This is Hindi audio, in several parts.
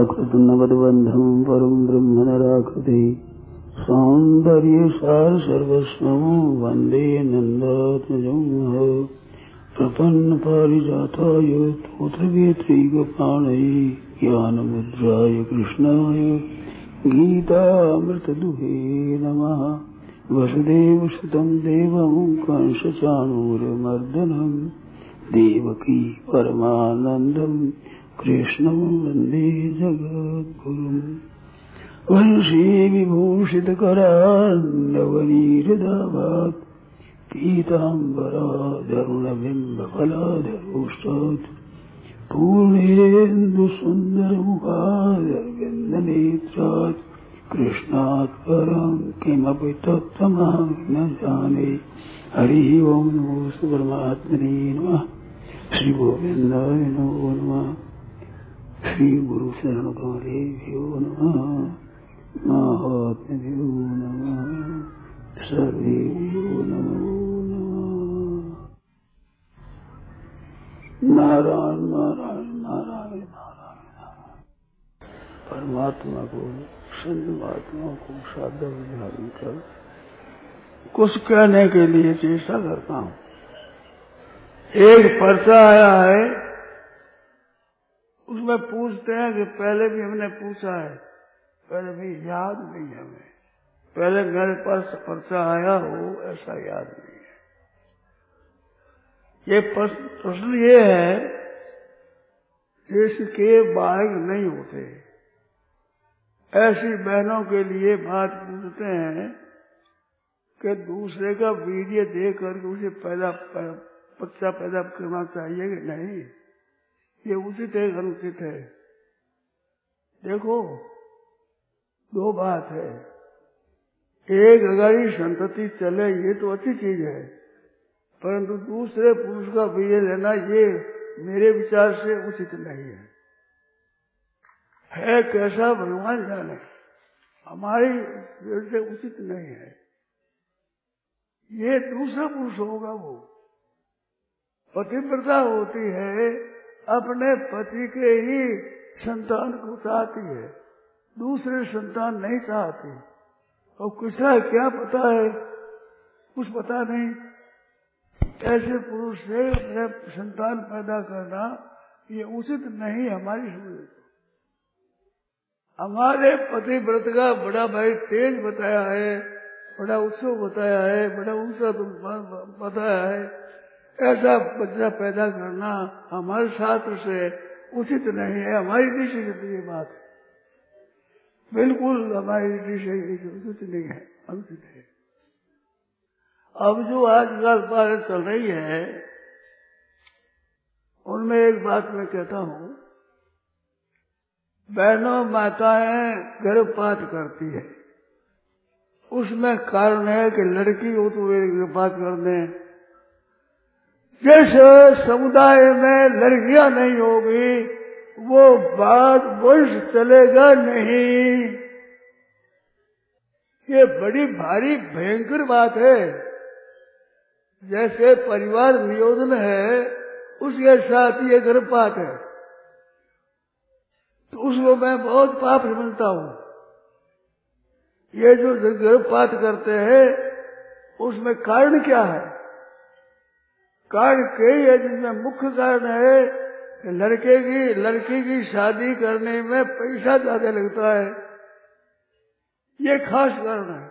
कृतनवद्बन्धं परं ब्रह्म नराकृते सौन्दर्य सार सर्वस्वं वन्दे नन्दात्मजं प्रपन्न पारिजाताय स्तोत्रवेत्रैकपाणये ज्ञानमुद्राय कृष्णाय गीतामृतदुहे नमः। वसुदेवसुतं देवं कंसचाणूरमर्दनं देवकी परमानन्दं कृष्णं वन्दे जगद्गुरुम्। वंशी विभूषितकरान्नवनीरदाभात् पीताम्बराधरुणबिम्बफलाधरोष्टात् पूर्णेन्दुसुन्दरमुखादरविन्दनेत्रात् कृष्णात् परं किमपि तत्त्वमहं न जाने। हरिः ओं नमो परमात्मने नमः। श्री गोविन्दाय नमो नमः। श्री गुरु शरण कमलेभ्यो नमः। महात्म्यो नमः। सर्वेभ्यो नमो नमः। नारायण नारायण नारायण नारायण। परमात्मा को संत महात्मा को साधा विधान कर कुछ कहने के लिए चेष्टा करता हूँ। एक पर्चा आया है, उसमें पूछते हैं कि पहले भी हमने पूछा है, पहले भी याद नहीं है हमें। पहले मेरे पास पर्चा आया हो ऐसा याद नहीं है। ये प्रश्न ये है, जिसके बाग नहीं होते ऐसी बहनों के लिए बात पूछते हैं कि दूसरे का वीर्य देख करके उसे बच्चा पैदा करना चाहिए कि नहीं, ये उचित है अनुचित है। देखो दो बात है, एक अगर संतति चले ये तो अच्छी चीज है, परंतु दूसरे पुरुष का वीर्य लेना ये मेरे विचार से उचित नहीं है कैसा भगवान जाने, हमारी से उचित नहीं है। ये दूसरा पुरुष होगा, वो पतिव्रता होती है, अपने पति के ही संतान को चाहती है, दूसरे संतान नहीं चाहती। और किसा क्या पता है, कुछ पता नहीं। ऐसे पुरुष से संतान पैदा करना ये उचित नहीं हमारी समझ। हमारे पतिव्रत का बड़ा भाई तेज बताया है, बड़ा उत्सव बताया है, बड़ा ऊंचा बताया है। ऐसा बच्चा पैदा करना हमारे शास्त्र से उचित नहीं है, हमारी दृष्टि से ये बात बिल्कुल हमारी दृष्टि से उचित नहीं है, अनुचित है। अब जो आजकल बातें चल रही है उनमें एक बात मैं कहता हूँ, बहनों माताएं गर्भपात करती है, उसमें कारण है कि लड़की हो तो वे गर्भपात कर दें। जिस समुदाय में लड़कियां नहीं होगी वो बात वंश चलेगा नहीं। ये बड़ी भारी भयंकर बात है। जैसे परिवार नियोजन है उसके साथ ये गर्भपात है, तो उसको मैं बहुत पाप समझता हूँ। ये जो गर्भपात करते हैं उसमें कारण क्या है? कारण कई है, जिसमें मुख्य कारण है कि लड़की की शादी करने में पैसा ज्यादा लगता है। ये खास कारण है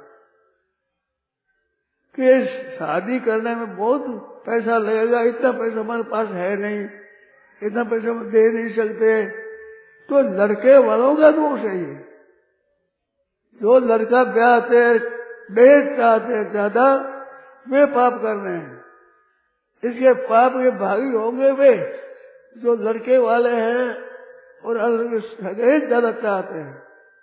कि शादी करने में बहुत पैसा लगेगा, इतना पैसा हमारे पास है नहीं, इतना पैसा हम दे नहीं सकते। तो लड़के वालों का दोष है ये। जो लड़का ब्याहते दहेज चाहते ज्यादा, वे पाप कर रहे हैं। इसके पाप के भागी होंगे वे जो लड़के वाले हैं और दहेज ज्यादा चाहते हैं।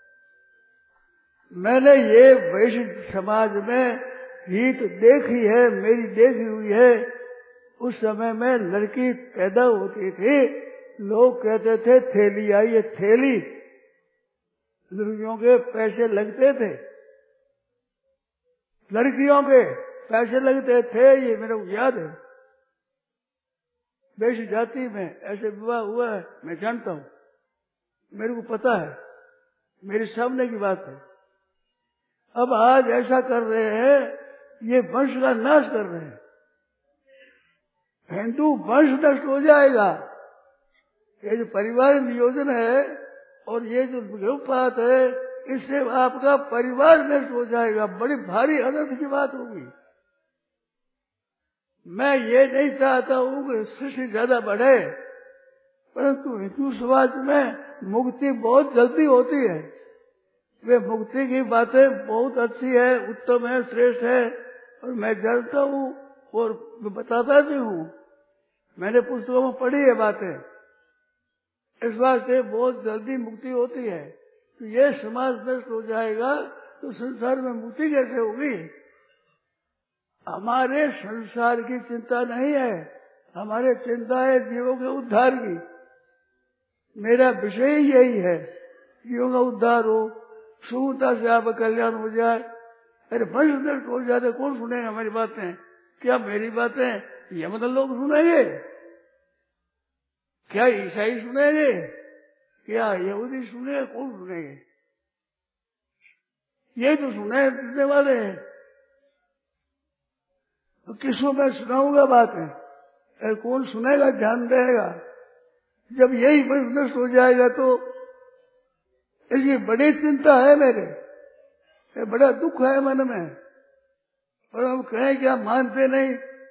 मैंने ये वैश्य समाज में रीत देखी है, मेरी देखी हुई है। उस समय में लड़की पैदा होती थी, लोग कहते थे थैली आई है, थैली। लड़कियों के पैसे लगते थे, लड़कियों के पैसे लगते थे, ये मेरे को याद है। वैश्य जाति में ऐसे विवाह हुआ है, मैं जानता हूँ। मेरे को पता है, मेरे सामने की बात है। अब आज ऐसा कर रहे हैं, ये वंश का नाश कर रहे हैं। हिंदू वंश नष्ट हो जाएगा। ये जो परिवार नियोजन है और ये जो विघुपात है, इससे आपका परिवार नष्ट हो जाएगा। बड़ी भारी अनर्थ की बात होगी। मैं ये नहीं चाहता हूं कि सृष्टि ज्यादा बढ़े, परंतु हिंदू समाज में मुक्ति बहुत जल्दी होती है। वे मुक्ति की बातें बहुत अच्छी है, उत्तम है, श्रेष्ठ है, और मैं जानता हूँ और बताता भी हूँ। मैंने पुस्तकों में पढ़ी है बातें। इस बात से बहुत जल्दी मुक्ति होती है। तो ये समाज नष्ट हो जाएगा तो संसार में मुक्ति कैसे होगी? हमारे संसार की चिंता नहीं है, हमारे चिंता है जीवों के उद्धार की। मेरा विषय ही यही है, जीवों का उद्धार हो, सुगमता से आपका कल्याण हो जाए। अरे वंश नष्ट हो जाए तो कौन सुनेगा हमारी बातें? क्या मेरी बातें यमदल लोग सुनेंगे? क्या ईसाई सुनेंगे? क्या यहूदी सुनेंगे? कौन सुनेंगे? ये तो सुनने वाले हैं। तो किसको मैं सुनाऊंगा बातें? अरे कौन सुनेगा, ध्यान देगा? जब यही वंश नष्ट हो जाएगा तो इसकी बड़ी चिंता है मेरे, बड़ा दुख है मन में। पर हम कहें क्या, मानते नहीं।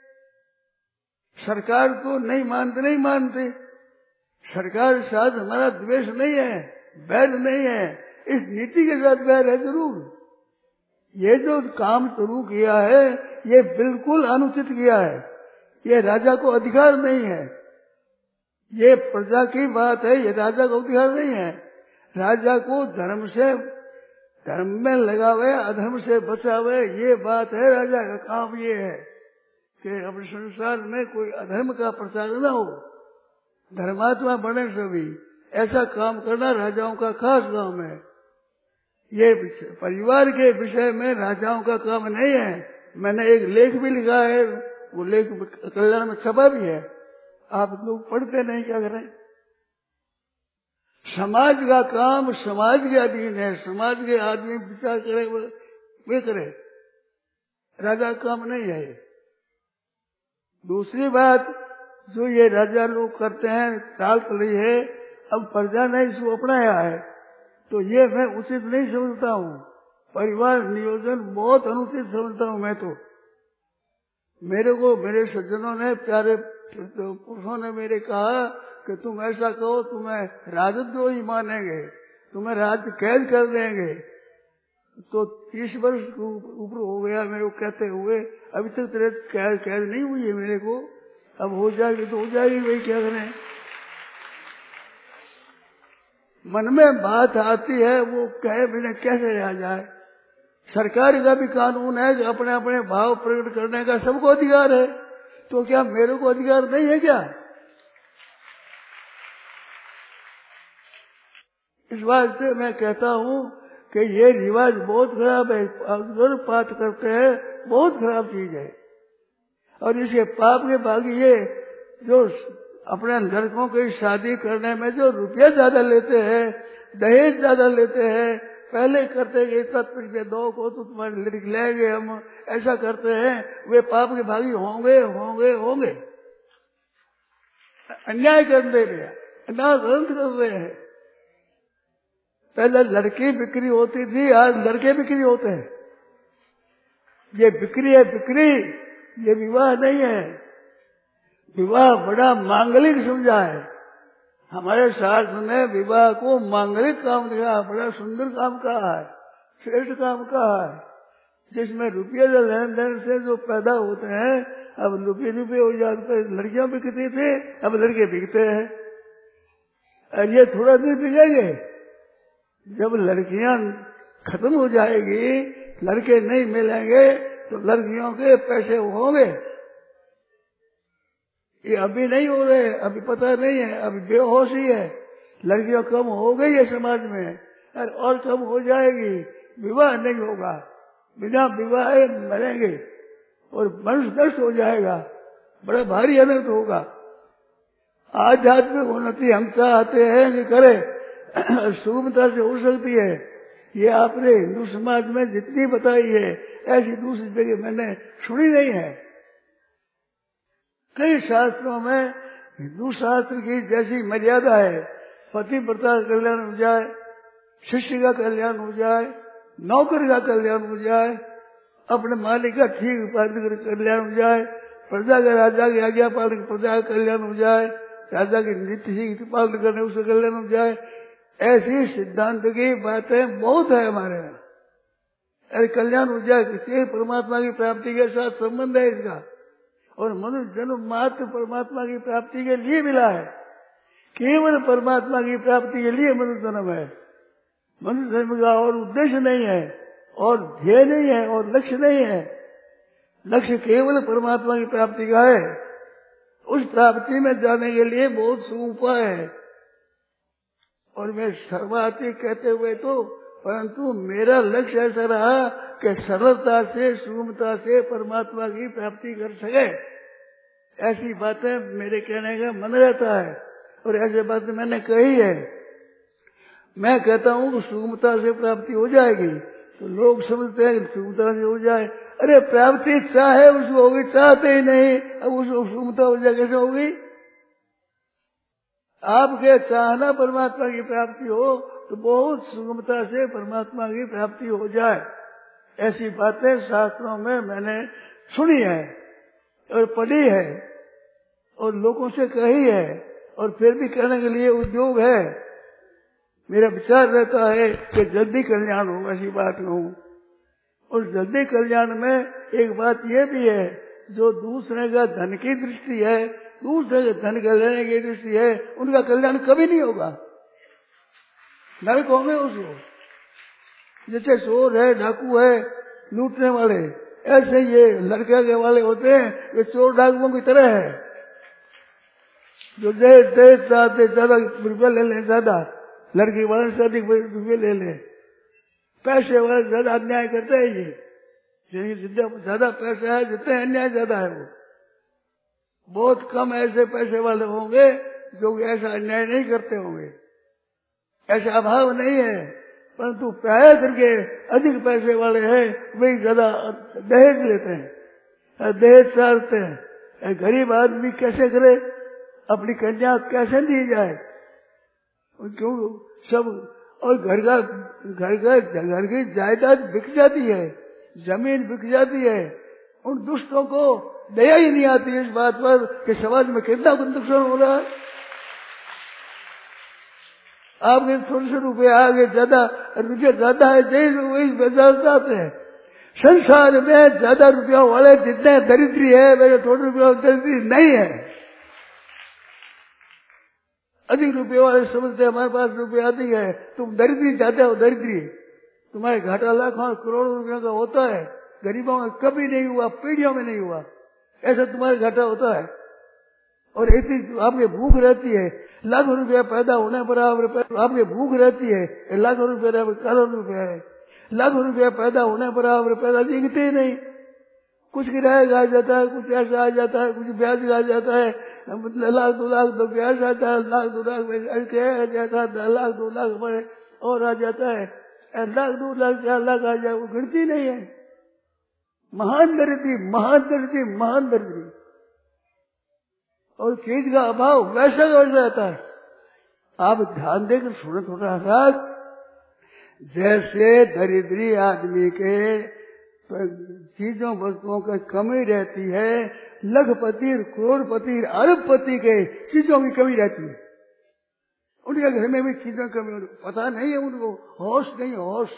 सरकार तो नहीं मानती। सरकार के साथ हमारा द्वेष नहीं है, बैर नहीं है, इस नीति के साथ बैर है जरूर। ये जो काम शुरू किया है ये बिल्कुल अनुचित किया है। ये राजा को अधिकार नहीं है, ये प्रजा की बात है, ये राजा को अधिकार नहीं है। राजा को धर्म में लगावे, अधर्म से बचावे, ये बात है। राजा का काम ये है कि अपने संसार में कोई अधर्म का प्रचार न हो, धर्मात्मा बने सभी। ऐसा काम करना राजाओं का खास काम है। ये परिवार के विषय में राजाओं का काम नहीं है। मैंने एक लेख भी लिखा है, वो लेख कल्याण में छपा भी है। आप लोग पढ़ते नहीं, क्या करें? समाज का काम समाज के अधीन है, समाज के आदमी विचार करे वे करे, राजा का काम नहीं है। दूसरी बात जो ये राजा लोग करते हैं, टाल पड़ी है, अब प्रजा ने इसको अपनाया है, तो ये मैं उचित नहीं समझता हूँ। परिवार नियोजन बहुत अनुचित समझता हूँ मैं तो। मेरे को मेरे सज्जनों ने, प्यारे पुरुषों ने मेरे कहा कि तुम ऐसा कहो, तुम्हें राजद्रोही मानेंगे, तुम्हें राज्य कैद कर देंगे। तो 30 वर्ष ऊपर हो गया मेरे को कहते हुए, अभी तक तेरे कैद नहीं हुई है मेरे को। अब हो जाएगी तो हो जाएगी, वही क्या करें। मन में बात आती है, वो कहे बिना कैसे रहा जाए। सरकार का भी कानून है कि अपने अपने भाव प्रकट करने का सबको अधिकार है, तो क्या मेरे को अधिकार नहीं है क्या? इस वास्ते मैं कहता हूँ कि ये रिवाज बहुत खराब है। गर्भपात करते हैं, बहुत खराब चीज है। और इसके पाप के भागी ये जो अपने लड़कों की शादी करने में जो रुपया ज्यादा लेते हैं, दहेज ज्यादा लेते हैं, पहले करते हैं इतना रुपये दो को तो तुम्हारी लड़की लेंगे हम, ऐसा करते हैं, वे पाप के भागी होंगे होंगे होंगे। अन्याय कर रहे हैं, अन्याय ग्रंथ कर रहे हैं। पहले लड़की बिक्री होती थी, आज लड़के बिक्री होते हैं। ये बिक्री है, बिक्री, ये विवाह नहीं है। विवाह बड़ा मांगलिक समझा है। हमारे शास्त्र में विवाह को मांगलिक काम दिया, बड़ा सुंदर काम कहा है, श्रेष्ठ काम कहा है, जिसमें रुपये लेन देन से जो पैदा होते हैं। अब रुपये हो जाते, लड़कियां बिकती थी, अब लड़के बिकते हैं। और ये थोड़ा दिन बिकेंगे, जब लड़कियां खत्म हो जाएगी, लड़के नहीं मिलेंगे, तो लड़कियों के पैसे होंगे। ये अभी नहीं हो रहे, अभी पता नहीं है, अभी बेहोशी है। लड़कियां कम हो गई है समाज में, और कम हो जाएगी। विवाह नहीं होगा, बिना विवाह मरेंगे और वंश नष्ट हो जाएगा, बड़ा भारी अनर्थ होगा। आध्यात्मिक उन्नति हम चाहते हैं कि करे, सुगमता से हो सकती है। ये आपने हिंदू समाज में जितनी बताई है ऐसी दूसरी जगह मैंने सुनी नहीं है। कई शास्त्रों में हिंदू शास्त्र की जैसी मर्यादा है, पति व्रता का कल्याण हो जाए, शिष्य का कल्याण हो जाए, नौकर का कल्याण हो जाए, अपने मालिक का ठीक पालन कल्याण हो जाए, प्रजा का राजा की आज्ञा पालन प्रजा का कल्याण हो जाए, राजा की नीति पालन करने उसका कल्याण हो जाए, ऐसी सिद्धांत की बातें बहुत है हमारे यहाँ। अरे कल्याण हो जाए किसी परमात्मा की प्राप्ति के साथ संबंध है इसका। और मनुष्य जन्म मात्र परमात्मा की प्राप्ति के लिए मिला है, केवल परमात्मा की प्राप्ति के लिए मनुष्य जन्म है। मनुष्य जन्म का और उद्देश्य नहीं है, और ध्येय नहीं है, और लक्ष्य नहीं है। लक्ष्य केवल परमात्मा की प्राप्ति का है। उस प्राप्ति में जाने के लिए बहुत से उपाय है, और मैं सर्वाधिक कहते हुए तो, परंतु मेरा लक्ष्य ऐसा रहा कि सरलता से सुगमता से परमात्मा की प्राप्ति कर सके। ऐसी बातें मेरे कहने का मन रहता है, और ऐसी बातें मैंने कही है। मैं कहता हूँ कि सुगमता से प्राप्ति हो जाएगी, तो लोग समझते हैं कि सुगमता से हो जाए। अरे प्राप्ति चाहे उसको होगी, चाहते ही नहीं, अब उसको सुगमता हो जाए कैसे होगी? आपके चाहना परमात्मा की प्राप्ति हो तो बहुत सुगमता से परमात्मा की प्राप्ति हो जाए। ऐसी बातें शास्त्रों में मैंने सुनी है और पढ़ी है और लोगों से कही है, और फिर भी कहने के लिए उद्योग है। मेरा विचार रहता है कि जल्दी कल्याण हो, ऐसी बात कहूं। और जल्दी कल्याण में एक बात यह भी है, जो दूसरे का धन की दृष्टि है, दूसरे के धन का लेने की दृष्टि है, उनका कल्याण कभी नहीं होगा। मैं कहूंगे उसको, जैसे चोर है, डाकू है, लूटने वाले, ऐसे ये लड़के के वाले होते हैं, वे चोर डाकुओं की तरह है, जो दे चाहते ज्यादा रुपया ले लें, ज्यादा लड़की वाले से अधिक रुपये ले लें। पैसे वाले ज्यादा अन्याय करते हैं। ये जितना ज्यादा पैसा है, जितने अन्याय ज्यादा है। वो बहुत कम ऐसे पैसे वाले होंगे जो ऐसा अन्याय नहीं करते होंगे, ऐसा अभाव नहीं है। परंतु प्राय करके अधिक पैसे वाले हैं, वही ज्यादा दहेज लेते हैं, दहेज चाहते हैं। गरीब आदमी कैसे करे, अपनी कन्या कैसे दी जाए? क्यों सब, और घर की जायदाद बिक जाती है, जमीन बिक जाती है। उन दुष्टों को दया ही नहीं आती इस बात पर कि समाज में कितना नुकसान हो रहा है। आपके थोड़े से रुपये आगे ज्यादा रुपया ज्यादा है, जैसे वही बाजार जाते हैं। संसार में ज्यादा रुपया वाले जितने दरिद्री है, वे थोड़े रुपया दरिद्री नहीं है। अधिक रुपये वाले समझते हैं हमारे पास रुपये अधिक है, तुम दरिद्री चाहते हो, दरिद्री तुम्हारे घाटा लाखों करोड़ों रुपयों का होता है, गरीबों में कभी नहीं हुआ, पीढ़ियों में नहीं हुआ, ऐसा तुम्हारे घाटा होता है। और इतनी आपकी भूख रहती है, लाखों रुपया पैदा होने पर आपकी भूख रहती है, लाखों रुपया करोड़ रुपया है, लाखों रुपया पैदा होने पर आप पैदा दिखते ही नहीं। कुछ किराया आ जाता है, कुछ ऐसा आ जाता है, कुछ ब्याज आ जाता है, लाख 2 लाख तो ब्याज आता है, लाख 2 लाख में आ जाता है, लाख 2 लाख में और आ जाता है, लाख 2 लाख 4 लाख आ जाए, वो गिनती नहीं है। महान दरिद्री, महान दरिद्री, महान दरिद्री। और चीज का अभाव वैसा रहता है। आप ध्यान देकर सुनो थोड़ा सा, जैसे दरिद्री आदमी के चीजों वस्तुओं की कमी रहती है, लखपति करोड़पति अरबपति के चीजों की कमी रहती है। उनके घर में भी चीजों की कमी, पता नहीं है उनको, होश नहीं, होश।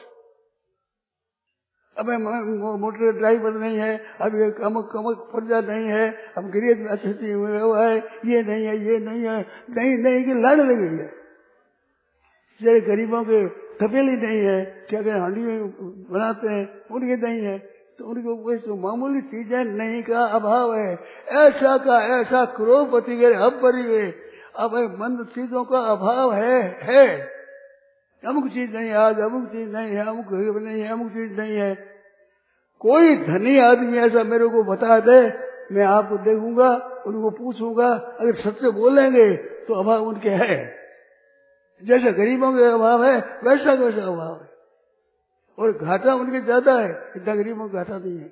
अब मोटर ड्राइवर नहीं है, अब ये कमक पर्दा नहीं है, अब गरीब अच्छी हुआ है, ये नहीं है, ये नहीं है, नहीं की लाड़ लग गई है। जैसे गरीबों के तपेली नहीं है, क्या कहते हांडी बनाते हैं, उनके नहीं है, तो उनको कोई मामूली चीजें नहीं का अभाव है। ऐसा का ऐसा करोड़पति के हब भरी हुए, अब मंद चीजों का अभाव है। अमुक चीज नहीं है, आज अमुक चीज नहीं है, अमुक नहीं है, अमुक चीज नहीं है। कोई धनी आदमी ऐसा मेरे को बता दे, मैं आपको देखूंगा, उनको पूछूंगा, अगर सच से बोलेंगे तो अभाव उनके है। जैसे गरीबों के अभाव है वैसा वैसा अभाव है, और घाटा उनके ज्यादा है, इतना गरीबों का घाटा नहीं है।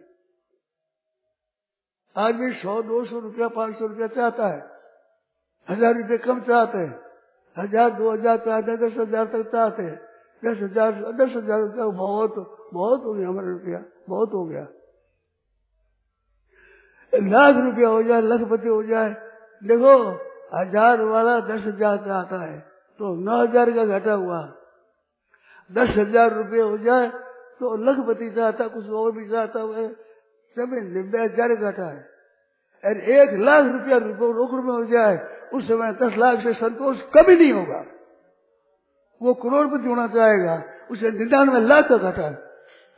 आदमी 100, 200 रुपया, 500 रुपया चाहता है, 1000 रुपये कम चाहते हैं, 1000, 2000 चाहते हैं, 10,000 तक चाहते हैं। 10,000 रुपया बहुत हो गया, हमारा रुपया बहुत हो गया। लाख रुपया हो जाए, लखपति हो जाए, देखो 1000 वाला 10,000 चाहता है तो 9,000 का घाटा हुआ। 10,000 रुपये हो जाए तो लखपति चाहता, कुछ और भी चाहता है, सब 90,000 घाटा है। और 1,00,000 रुपया रोकड़ में हो जाए उस समय 10 लाख से संतोष कभी नहीं होगा। वो करोड़पति होना चाहेगा, उसे 99 लाख का घाटा है।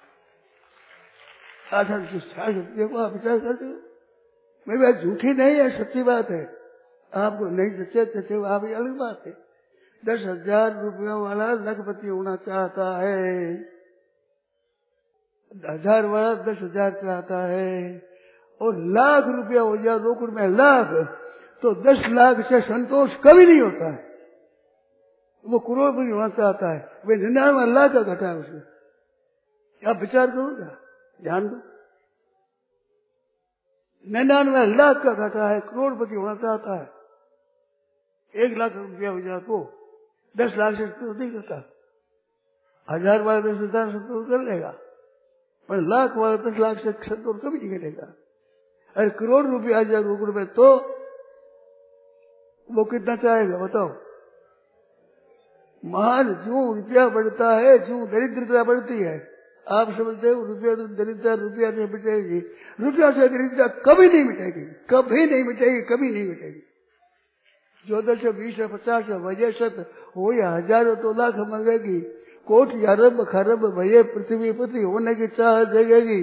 देखो आप विचार करते हो, मेरी बात झूठी नहीं है, सच्ची बात है। आपको नहीं सच्चे आप अलग बात है। 10,000 रुपयों वाला लखपति होना चाहता है, 1000 वाला 10,000 चाहता है, और लाख रुपया हो जाए रोकड़ में लाख, तो 10 लाख से संतोष कभी नहीं होता है। वो करोड़पति होना चाहता है, वे 99 लाख का घटा है उसमें। आप विचार करो, क्या ध्यान दो, 99 लाख का घटा है, करोड़पति होना चाहता है। 1 लाख रुपया हो जाए तो 10 लाख से संतोष नहीं करता। 1000 वाला 10,000 संतोष कर लेगा, पर लाख वाला 10 लाख से संतोष कभी नहीं करेगा। अरे करोड़ रुपया आ जाए रोकड़ में तो वो कितना चाहेगा बताओ। महान जो रुपया बढ़ता है, जो दरिद्रता बढ़ती है, आप समझते हो रुपया तो दरिद्रता रुपया नहीं मिटेगी, रुपया से दरिद्रता कभी नहीं मिटेगी, कभी नहीं मिटेगी, कभी नहीं मिटेगी। 14 से 20 से 50 से वजह से हो या हजारों तो लाख मंगेगी, कोटि अरब खरब भये पृथ्वी पति होने की चाह जगेगी,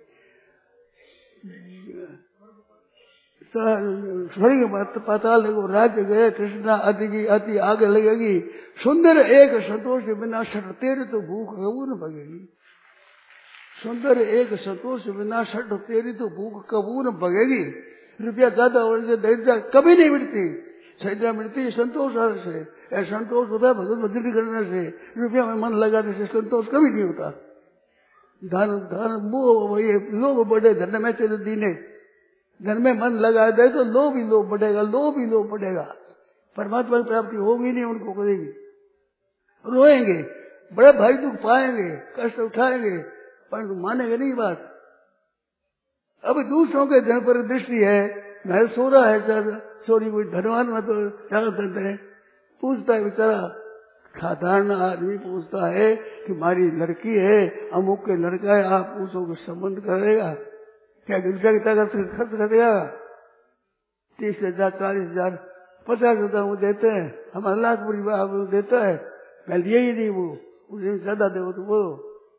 स्वर्ग पाताल को राज्य गए कृष्णा अति आगे लगेगी। सुंदर एक संतोष के बिना सठ तेरे तो भूख कबू न भगेगी। सुंदर एक संतोष बिना सठ तेरी तो भूख कबू न भगेगी। रुपया ज्यादा होने से दरिद्रता कभी नहीं मिटती, सरिद्रा मिटती संतोष से। संतोष होता है भगवत भक्ति करने से, रुपया में मन लगाने से संतोष कभी नहीं होता। धन मोह ये लोभ बढ़े धन में चले दीने, धन में मन लगा दे तो लोभ ही लोभ बढ़ेगा, लोभ ही लोभ बढ़ेगा। परमात्मा की प्राप्ति होगी नहीं, उनको करेगी, रोएंगे, बड़े भारी दुख पाएंगे, कष्ट उठाएंगे, पर मानेंगे नहीं बात। अब दूसरों के धन पर दृष्टि है, मैं सो रहा है सर, सोरी कोई धनवान में तो चाल करते हैं, पूछता है बेचारा, साधारण आदमी पूछता है कि हमारी लड़की है, अमुक के लड़का है, आप पूछो कि संबंध करेगा क्या, गिरजा की ताकत खर्च करेगा? 30,000 40,000 50,000 वो देते हैं, हमारा लाख पूरी देता है, मैं लिए ही नहीं, वो उसे ज्यादा दे तो वो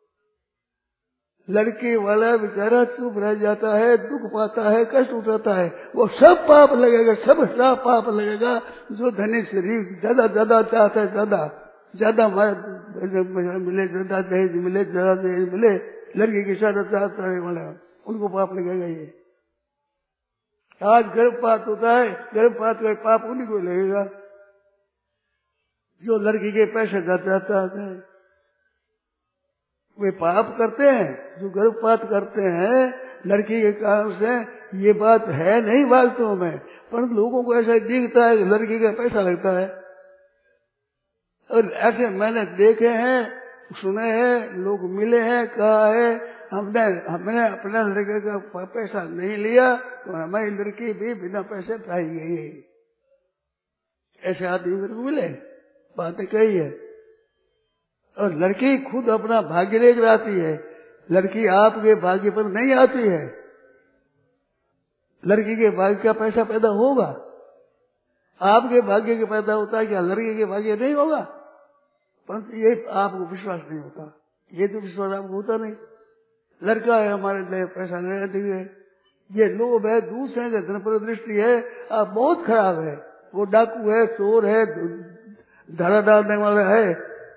लड़के वाला बेचारा चुप रह जाता है, दुख पाता है, कष्ट उठाता है, वो सब पाप लगेगा, सब पाप लगेगा। जो धनी शरीर ज्यादा चाहता है, ज्यादा मिले, ज्यादा दहेज मिले, ज्यादा दहेज मिले, लड़की की शादी चाहता है वाला, उनको पाप लगेगा। ये आज गर्भपात होता है, गर्भपात का पाप उन्हीं को लगेगा जो लड़की के पैसे जाता है। वे पाप करते हैं जो गर्भपात करते हैं लड़की के कारण से। ये बात है नहीं वास्तव में, पर लोगों को ऐसा दिखता है कि लड़की का पैसा लगता है। और ऐसे मैंने देखे हैं, सुने हैं, लोग मिले हैं, कहा है हमने अपने लड़के का पैसा नहीं लिया तो हमारी लड़की भी बिना पैसे पाई गई। ऐसे आदमी मेरे को मिले, बातें कही है। और लड़की खुद अपना भाग्य लेकर आती है, लड़की आपके भाग्य पर नहीं आती है। लड़की के भाग्य का पैसा पैदा होगा, आपके भाग्य के पैदा होता है क्या? लड़की के भाग्य नहीं होगा, परंतु ये आपको विश्वास नहीं होता, ये तो विश्वास आपको होता नहीं। लड़का है हमारे लिए पैसा नहीं दिए, ये लोभ है, दूसरे के धन पर दृष्टि है, आप बहुत खराब है। वो डाकू है, चोर है, धड़ा डालने वाला है,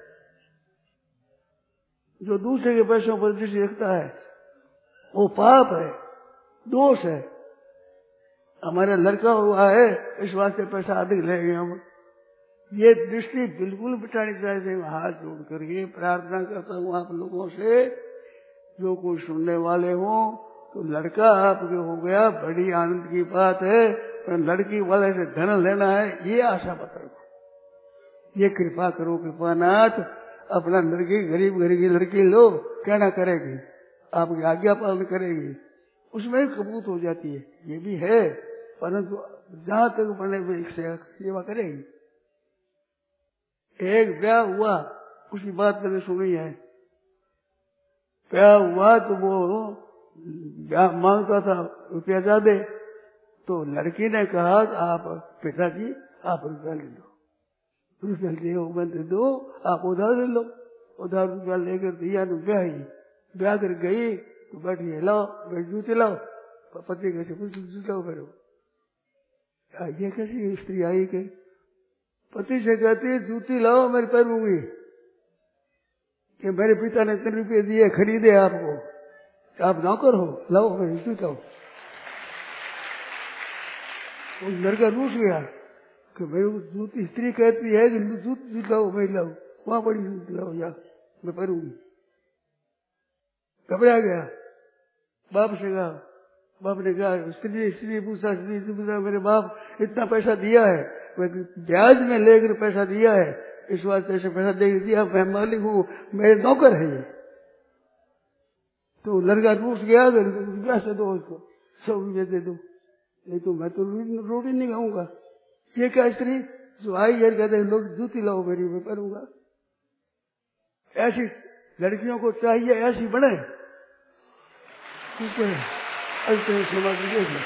जो दूसरे के पैसों पर दृष्टि रखता है, वो पाप है, दोष है। हमारा लड़का हुआ है, इस वास्ते पैसा अधिक लेंगे हम, ये दृष्टि बिल्कुल बिठानी चाहिए। हाथ जोड़ करके प्रार्थना करता हूँ आप लोगों से, जो कोई सुनने वाले हो, तो लड़का आपके हो गया, बड़ी आनंद की बात है। पर लड़की वाले से धन लेना है, ये आशा मत रखो। ये कृपा करो कृपानाथ, अपना लड़की गरीब घर की लड़की लो, कहना करेगी, आपकी आज्ञा पालन करेगी, उसमें कबूत हो जाती है। ये भी है, परंतु जहां तक बने हुए सेवा करेगी। एक ब्याह हुआ, उसी बात मैंने सुनी है। ब्याह हुआ तो वो ब्याह मांगता था रुपया ज्यादा, तो लड़की ने कहा आप पिताजी आप रुपया ले लो, रुपया दे दो, आप उधार ले लो। उधार रुपया लेकर दिया तो ब्याह कर गई तो बैठी, लाओ मैं जूते लाओ, पति कैसे जूता करो। ये कैसी स्त्री आई के पति से कहती जूती लाओ मैं पहनूंगी, कि मेरे पिता ने 3 रुपये दिए खरीदे आपको, आप नौकर हो, लाओ मैं जूता। उस लड़का रूस गया कि भाई जूती स्त्री कहती है कि जूत लाओ मैं लाऊ, वहां बड़ी जूत लाओ या मैं पहनूंगी। घबरा गया, बाप से कहा, बाप ने कहा स्त्री पूछा मेरे बाप इतना पैसा दिया है, ब्याज में लेकर पैसा दिया है, इस वास्ते ऐसे पैसा दे दिया, मैं मालिक हूँ, मेरे नौकर है ये। तो लड़का रूस गया, पैसे दो उसको, 100 रुपये दे दो, नहीं तो मैं तो रोटी नहीं खाऊंगा। ये क्या स्त्री जो आई है कहते लोग जूती लाओ मेरी मैं पहनूंगा। ऐसी लड़कियों को चाहिए ऐसी बने, समाज में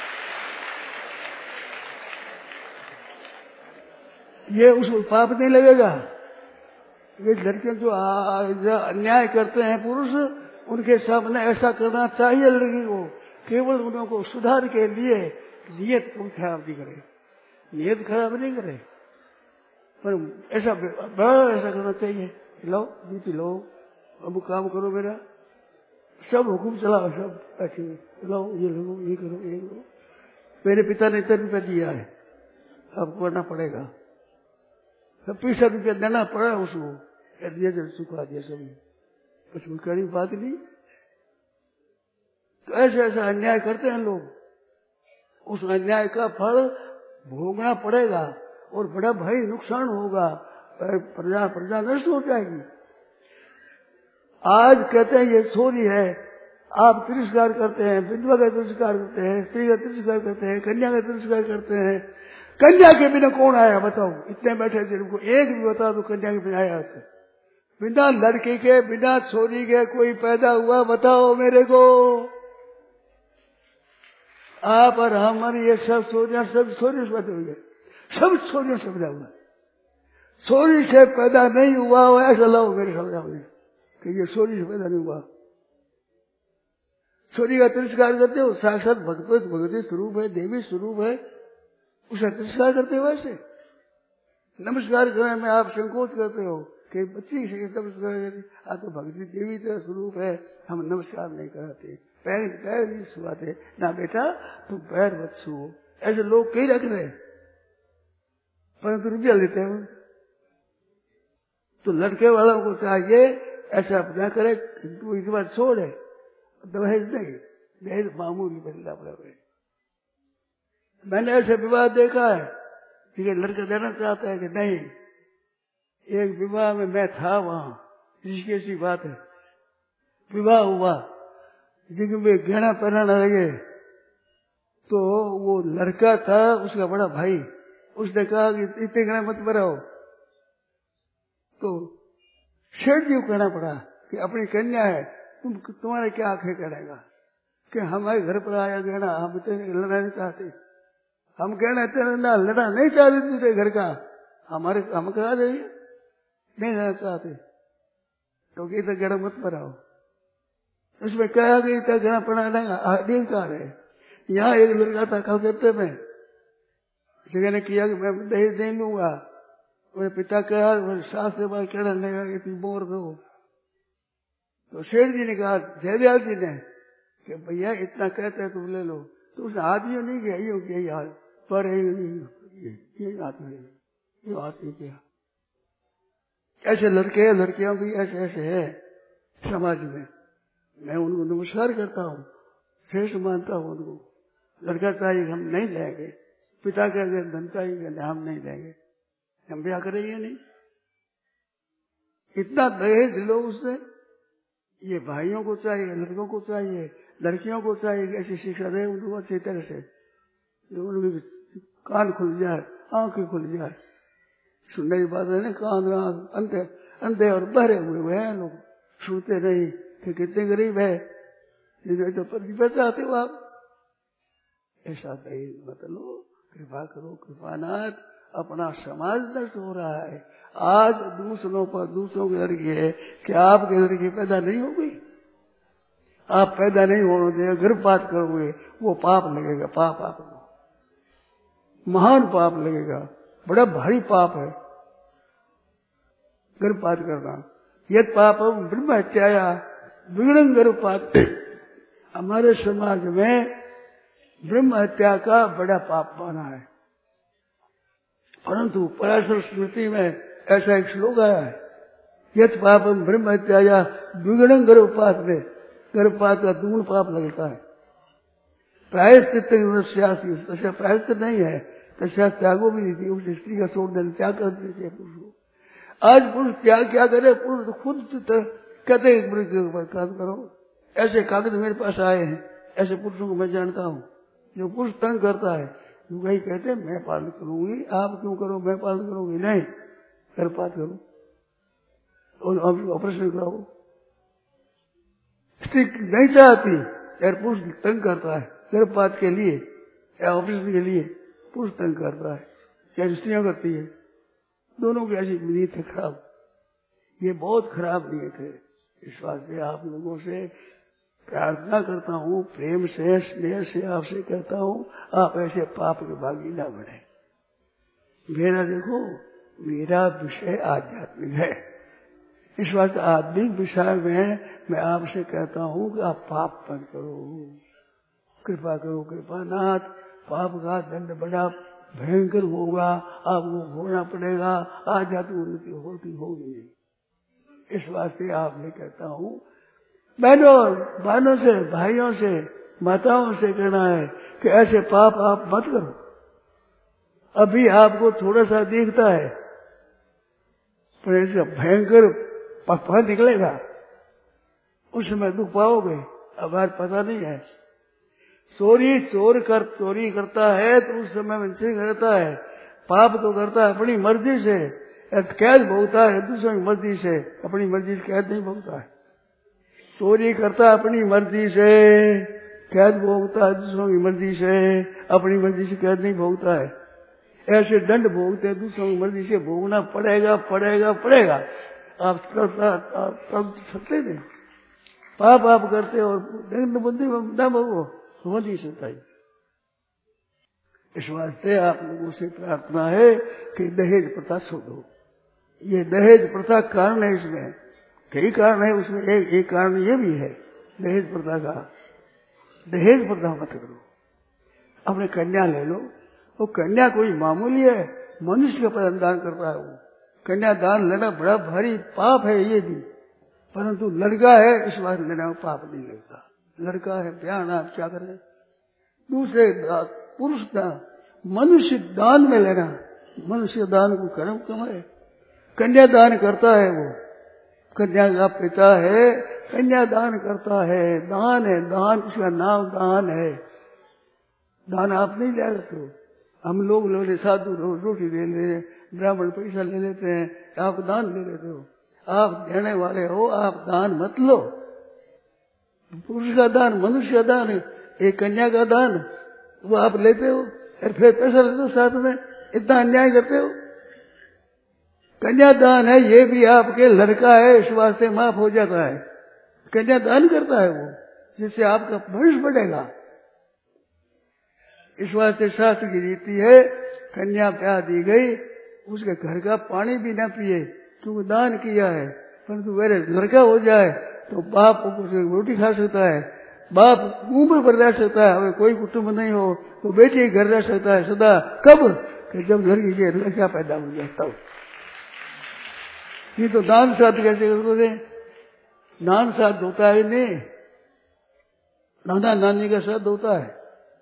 ये उसको पाप नहीं लगेगा। ये लड़कियां जो अन्याय करते हैं पुरुष, उनके सामने ऐसा करना चाहिए लड़की को, केवल उनको सुधार के लिए। नियत को खराब नहीं करे, नियत खराब नहीं करे, पर ऐसा बड़ा ऐसा करना चाहिए, लो ड्यूटी लो, अब काम करो मेरा, सब हुक्म चलाओ, सब बैठे लो ये लो ये करो ये करो। मेरे पिता ने 3 रुपया दिया है, आपको करना पड़ेगा, 20 रुपया देना पड़ा उसको, दिया जब चुका दिया सभी, कुछ कड़ी बात नहीं। तो ऐसे ऐसा अन्याय करते हैं लोग, उस अन्याय का फल भोगना पड़ेगा और बड़ा भाई नुकसान होगा, प्रजा नष्ट हो जाएगी। आज कहते हैं ये चोरी है, आप तिरस्कार करते हैं, विधवा का तिरस्कार करते हैं, स्त्री का तिरस्कार करते हैं, कन्या का तिरस्कार करते हैं। कन्या के बिना कौन आया बताओ, इतने बैठे थे, उनको एक भी बता दो कन्या के बिना आया था, बिना लड़की के बिना छोरी के कोई पैदा हुआ बताओ मेरे को। आप और हमारी ये सब छोरियां सब छोरी से पैदा हुई, सब छोरियों से पैदा हुआ, छोरी से पैदा नहीं हुआ हो ऐसा लाओ मेरे सामने कि ये छोरी से पैदा नहीं हुआ। छोरी का तिरस्कार करते हो, साक्षात भगवती स्वरूप है, देवी स्वरूप है, उसका तिरस्कार करते हो। ऐसे नमस्कार करने में आप संकोच करते हो कि बच्ची से नमस्कार, आप तो भगवती देवी का स्वरूप है, हम नमस्कार नहीं कराते, पैर नहीं छुआते ना, बेटा तुम पैर मत छुओ। ऐसे लोग कई रख रहे, परंतु रुपया लेते हैं। तो लड़के वालों को चाहिए ऐसा न करे, तू एक बार छोड़ है, दहेज नहीं, दहेज मामूली बदला पड़ा। मैंने ऐसे विवाह देखा है कि लड़का देना चाहता है कि नहीं। एक विवाह में मैं था वहां, ऋषिकेश की बात है, विवाह हुआ, जिसमें गहना पहनाने लगे, तो वो लड़का था उसका बड़ा भाई, उसने कहा कि इतने गहना मत पहनाओ। तो शेठ जी को कहना पड़ा कि अपनी कन्या है, तुम्हारे क्या आंखें करेगा कि हमारे घर पर आया गहना, हम लड़ना नहीं चाहते, हम कहना तेरा लड़ा नहीं चाहते तुझे घर का, हमारे हम करा देंगे, नहीं रहना चाहते, तो इतना गहना मत पहनाओ। उसमें कहा कि इतना गहना पहनाना अधिकार है। यहाँ एक लड़का था कलकत्ते में, जगह ने किया कि मैं दहेज नहीं लूंगा, मेरे पिता कहा सास से बात कहना लगा कि तुम बोर दो। तो शेठ जी ने कहा, जयदयाल जी ने, कि भैया इतना कहते हैं तुम ले लो। तो उसने हाथ यूं नहीं किया, यूं किया हाथ पर, ये हाथ में ये बात नहीं किया। ऐसे लड़के लड़कियां भी ऐसे ऐसे है समाज में, मैं उनको नमस्कार करता हूँ, श्रेष्ठ मानता हूँ उनको। लड़का चाहिए हम नहीं लेंगे, पिता के अगर धन चाहिए हम नहीं लेंगे, हम ब्याह करेंगे नहीं। इतना दहेज लो उससे, ये भाइयों को चाहिए, लड़कों को चाहिए, लड़कियों को चाहिए, ऐसी शिक्षा दे उनको अच्छी तरह से, जो उनके कान खुल जाए, आंखें खुल जाए। सुनने की बात है ना, कान अंधे अंधे और बहरे हुए हैं लोग, सुनते नहीं कि कितने गरीब है, जिन्हें तो प्रतिपक्ष आते हो आप। ऐसा दहेज मत लो, कृपा करो कृपानाथ। अपना समाज नष्ट हो रहा है। आज दूसरों पर दूसरों के लड़की है कि आपके लड़की पैदा नहीं होगी, आप पैदा नहीं होने देंगे, गर्भपात करोगे, वो पाप लगेगा, पाप आपको महान पाप लगेगा, बड़ा भारी पाप है गर्भपात करना। यद पापम ब्रह्म हत्याया विघ्नं गर्भपात। हमारे समाज में ब्रह्म हत्या का बड़ा पाप माना है, परंतु पराशर स्मृति में ऐसा एक श्लोक आया है, यद पापम ब्रह्म हत्याया विघ्नं गर्भपात में, गर्भपात का दुगुना पाप लगता है। प्रायश्चित प्रायश्चित नहीं है, तस्या त्यागो भी नहीं थी, उस स्त्री का छोड़ देने त्याग कर देते पुरुष को। आज पुरुष त्याग क्या करे, पुरुष तो खुद कहते काम करो। ऐसे कागज मेरे पास आए हैं, ऐसे पुरुषों को मैं जानता हूँ जो पुरुष तंग करता है, जो कहीं कहते मैं पालन करूंगी, आप क्यों करो, मैं पालन करूंगी नहीं, गर्भपात करो और ऑपरेशन कराओ। स्त्री नहीं चाहती यार, पुरुष तंग करता है गर्भपात के लिए या ऑपरेशन के लिए, पुरुष तंग करता है या स्त्रियां करती है, दोनों की ऐसी नीयत है खराब। ये बहुत खराब नीयत है। इस वास्ते आप लोगों से प्रार्थना करता हूँ, प्रेम से स्नेह से आपसे कहता हूँ, आप ऐसे पाप के भागी ना बने। मेरा देखो, मेरा विषय आध्यात्मिक है, इस वास्ते आध्यात्मिक विषय में मैं आपसे कहता हूँ कि आप पाप मत करो, कृपा करो कृपानाथ। पाप का दंड बड़ा भयंकर होगा, आपको भोगना पड़ेगा, आध्यात्मिक उन्नति होती होगी नहीं। इस वास्ते आपने कहता हूँ, बहनों से, भाइयों से, माताओं से कहना है कि ऐसे पाप आप मत करो। अभी आपको थोड़ा सा दिखता है, पर इसका भयंकर पक्का निकलेगा, उस समय दुख पाओगे, अब आज पता नहीं है। चोरी करता है तो उस समय में करता है, पाप तो करता है अपनी मर्जी से, कैद भोगता है दूसरों की मर्जी से, अपनी मर्जी से कैद नहीं भोगता है। चोरी करता है अपनी मर्जी से, कैद भोगता है दूसरों की मर्जी से, अपनी मर्जी से कैद नहीं भोगता है। ऐसे दंड भोगते हैं, दूसरों की मर्जी से भोगना पड़ेगा पड़ेगा पड़ेगा। आप तब सकते नहीं, पाप आप करते और दंड बुद्धि न भोगो, हो नहीं सकता। इस वास्ते आप लोगों से प्रार्थना है कि दहेज प्रथा छोड़ो। ये दहेज प्रथा कारण है, इसमें कई कारण है, उसमें एक कारण ये भी है दहेज प्रथा का। दहेज प्रथा मत करो, अपने कन्या ले लो। वो कन्या कोई मामूली है, मनुष्य का प्रदान करता है। वो कन्या दान लेना बड़ा भारी पाप है ये भी, परंतु लड़का है इस बात लेना पाप नहीं लगता। लड़का है ब्याह, आप क्या करें। दूसरे पुरुष दान, मनुष्य दान में लेना, मनुष्य दान को कर्म कम है। कन्या दान करता है, वो कन्या का पिता है, कन्या दान करता है, दान है, दान उसका नाम दान है। दान आप नहीं ले सकते हो, हम लोग ले साधु रोटी ले ले, ब्राह्मण पैसा ले लेते हैं, आप दान ले लेते हो। आप देने वाले हो, आप दान मत लो। पुरुष का दान, मनुष्य का दान, एक कन्या का दान वो आप लेते हो और फिर पैसा लेते हो साथ में, इतना अन्याय करते हो। कन्या दान है, ये भी आपके लड़का है, इस वास्ते माफ हो जाता है। कन्या दान करता है वो, जिससे आपका भविष्य बढ़ेगा। इस वास्ते शास्त्र की रीति है, कन्या ब्याह दी गई, उसके घर का पानी भी न पिए, क्योंकि दान किया है। परंतु मेरे लड़का हो जाए तो बाप रोटी खा सकता है, बाप उम्र पर रह सकता है। अगर कोई कुटुंब नहीं हो तो बेटी घर रह सकता है सदा। कब? कि जब लड़की के लड़का पैदा हो जाए तब। ये तो दान श्राद्ध कैसे करोगे? दान श्राद्ध होता है नहीं, नाना नानी का श्राद्ध होता है।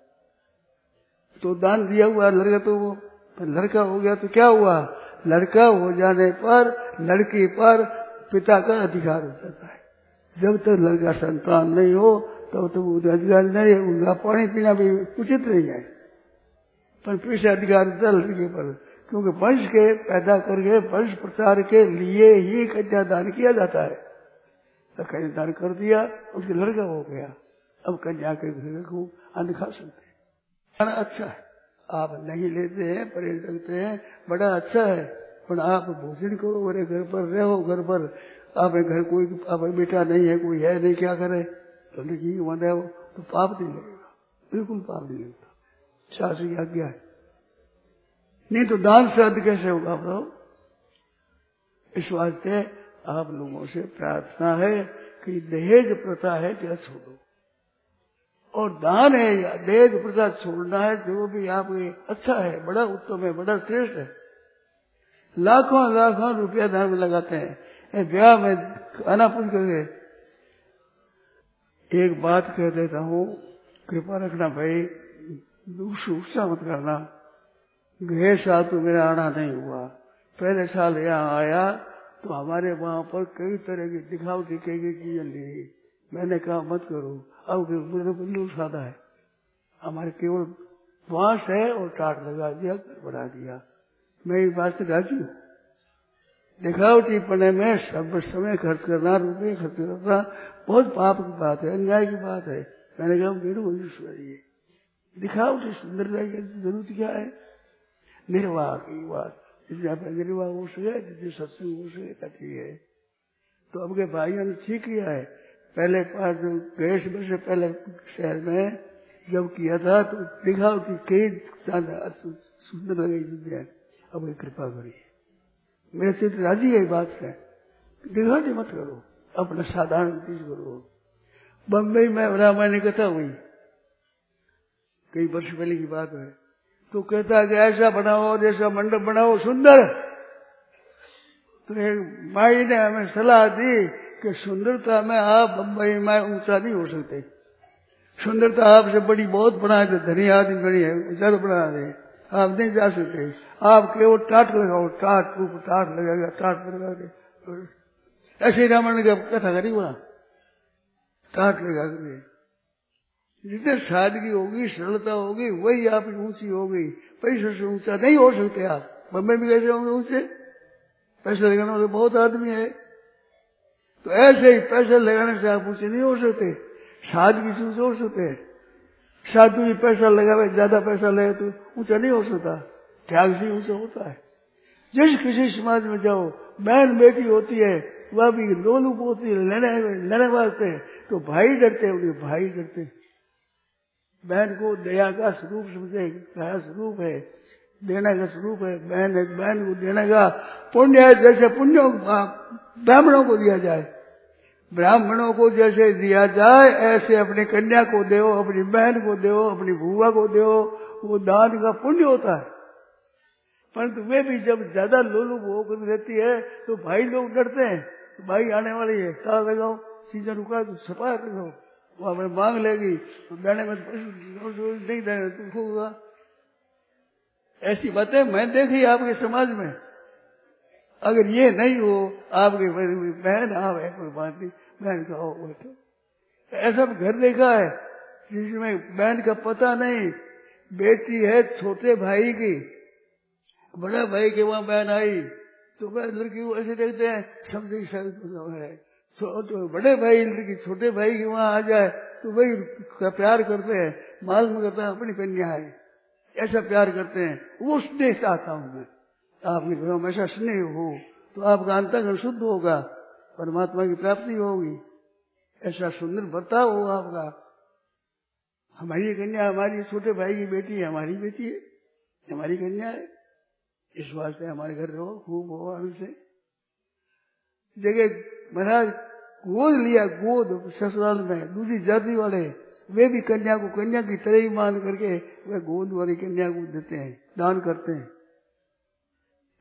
तो दान दिया हुआ लड़का, तो वो लड़का हो गया तो क्या हुआ? लड़का हो जाने पर लड़की पर पिता का अधिकार हो जाता है। जब तक लड़का संतान नहीं हो तब तो वो अधिकार नहीं है। उनका पानी पीना भी उचित नहीं है, पर फिर से अधिकार होता है लड़के पर, क्योंकि वंश के पैदा करके वंश प्रचार के लिए ही कन्यादान किया जाता है। तो कन्यादान कर दिया, उसके लड़का हो गया, अब कन्या के घर को अन्न खा सकते हैं। खाना अच्छा है, आप नहीं लेते हैं, परहेज रखते हैं, बड़ा अच्छा है, पर आप भोजन करो, मेरे घर पर रहो। घर पर आप घर कोई आप बेटा नहीं है, कोई है नहीं, क्या करे? तो लड़की माना हो तो पाप नहीं लगेगा, बिल्कुल पाप नहीं लगता, शास्त्र की आज्ञा है। नहीं तो दान श्राद्ध कैसे होगा बताओ? इस वास्ते आप लोगों से प्रार्थना है कि दहेज प्रथा है क्या छोड़ो, और दान है या दहेज प्रथा छोड़ना है, जो भी आप अच्छा है, बड़ा उत्तम है, बड़ा श्रेष्ठ है। लाखों लाखों रुपया दान में लगाते हैं, ब्याह में खाना पूछ करके। एक बात कह देता हूँ, कृपा रखना भाई, गुस्सा मत करना। गए साल तो मेरा आना नहीं हुआ, पहले साल यहाँ आया तो हमारे वहां पर कई तरह की दिखावटी कई चीजें ली। मैंने कहा मत करो, अब बंदूक साधा है, हमारे केवल बांस है और टाट लगा दिया, बढ़ा दिया। मैं इस बात से राजी हूँ। दिखावटी पने में सब समय खर्च करना, रुपये खर्च करना बहुत पाप की बात है, अन्याय की बात है। मैंने कहा मेरे दिखावटी सुंदरता की जरूरत क्या है? निर्वाह की बात, इसलिए आप निर्वाह हो सके, जिससे सत्संग हो सके कथी है। तो अब के भाइयों ने ठीक किया है। पहले पास गए से पहले शहर में जब किया था तो दिखावटी कई सुंदर लगे। अब कृपा करिए, मेरे से राजी है बात से, दिखावटी मत करो, अपना साधारण चीज करो। बम्बई में रामायण की कथा हुई, कई वर्ष पहले की बात है। तो कहता है कि ऐसा बनाओ, जैसा मंडप बनाओ सुंदर। तो एक माई ने हमें सलाह दी कि सुंदरता में आप बम्बई में ऊंचा नहीं हो सकते। सुंदरता आपसे बड़ी बहुत बना है, धनी आदमी बड़ी है, ऊंचा तो बना दे, आप नहीं जा सकते। आप केवल टाट लगाओ, टाट ऊपर टाट लगेगा, टाट पर लगा दे। ऐसे ही रामायण की कथा करी वहां, टाट लगा के जितने सादगी होगी, सरलता होगी, वही आपकी ऊंची होगी। पैसे से ऊंचा नहीं हो सकते आप। बम्बई में कैसे होंगे ऊंचे? पैसे लगाने वाले बहुत आदमी है। तो ऐसे ही पैसे लगाने से आप ऊंचे नहीं हो सकते, सादगी से ऊंचे हो सकते। साधु ही पैसा लगावे, ज्यादा पैसा लगे तो ऊंचा नहीं हो सकता, त्याग से ऊंचा होता है। जिस किसी समाज में जाओ, बहन बेटी होती है, वह भी लोलुप होती है, लेने वास्ते, तो भाई डरते होंगे, भाई डरते। बहन को दया का स्वरूप समझे, दया स्वरूप है, देने का स्वरूप है। बहन को देने का पुण्य है, जैसे पुण्य ब्राह्मणों को दिया जाए, ब्राह्मणों को जैसे दिया जाए, ऐसे अपनी कन्या को दो, अपनी बहन को दो, अपनी बुआ को दो, वो दान का पुण्य होता है। परंतु वे भी जब ज्यादा लोलुप होकर रहती है तो भाई लोग डरते हैं, भाई आने वाली है, ताला लगाओ, चीजें रुका तो छपा करो, वो हमें मांग लेगी, तो देने में नहीं देने तो होगा। ऐसी बातें मैं देखी आपके समाज में। अगर ये नहीं हो, आपके बहन आवे, कोई बात नहीं, बहन का हो बैठो। ऐसा घर देखा है जिसमें बहन का पता नहीं, बेटी है छोटे भाई की, बड़ा भाई के वहां बहन आई तो वह लड़की को ऐसे देखते हैं, समझे है। तो बड़े भाई लड़की छोटे भाई के वहां आ जाए तो वही प्यार करते हैं, मालूम करता है अपनी कन्या है, ऐसा प्यार करते हैं। वो स्नेह चाहता हूं मैं, आपके घर में ऐसा स्नेह हो तो आपका अंतःकरण शुद्ध होगा, परमात्मा की प्राप्ति होगी, ऐसा सुंदर बर्ताव होगा आपका। हमारी कन्या, हमारी छोटे भाई की बेटी है, हमारी बेटी है, हमारी कन्या है, इस वास्ते हमारे घर रहो, खूब हो आनंद से। जगह महाराज गोद लिया, गोद ससुराल में दूसरी जाति वाले, वे भी कन्या को कन्या की तरह ही मान करके वे गोद वाली कन्या को देते हैं, दान करते हैं।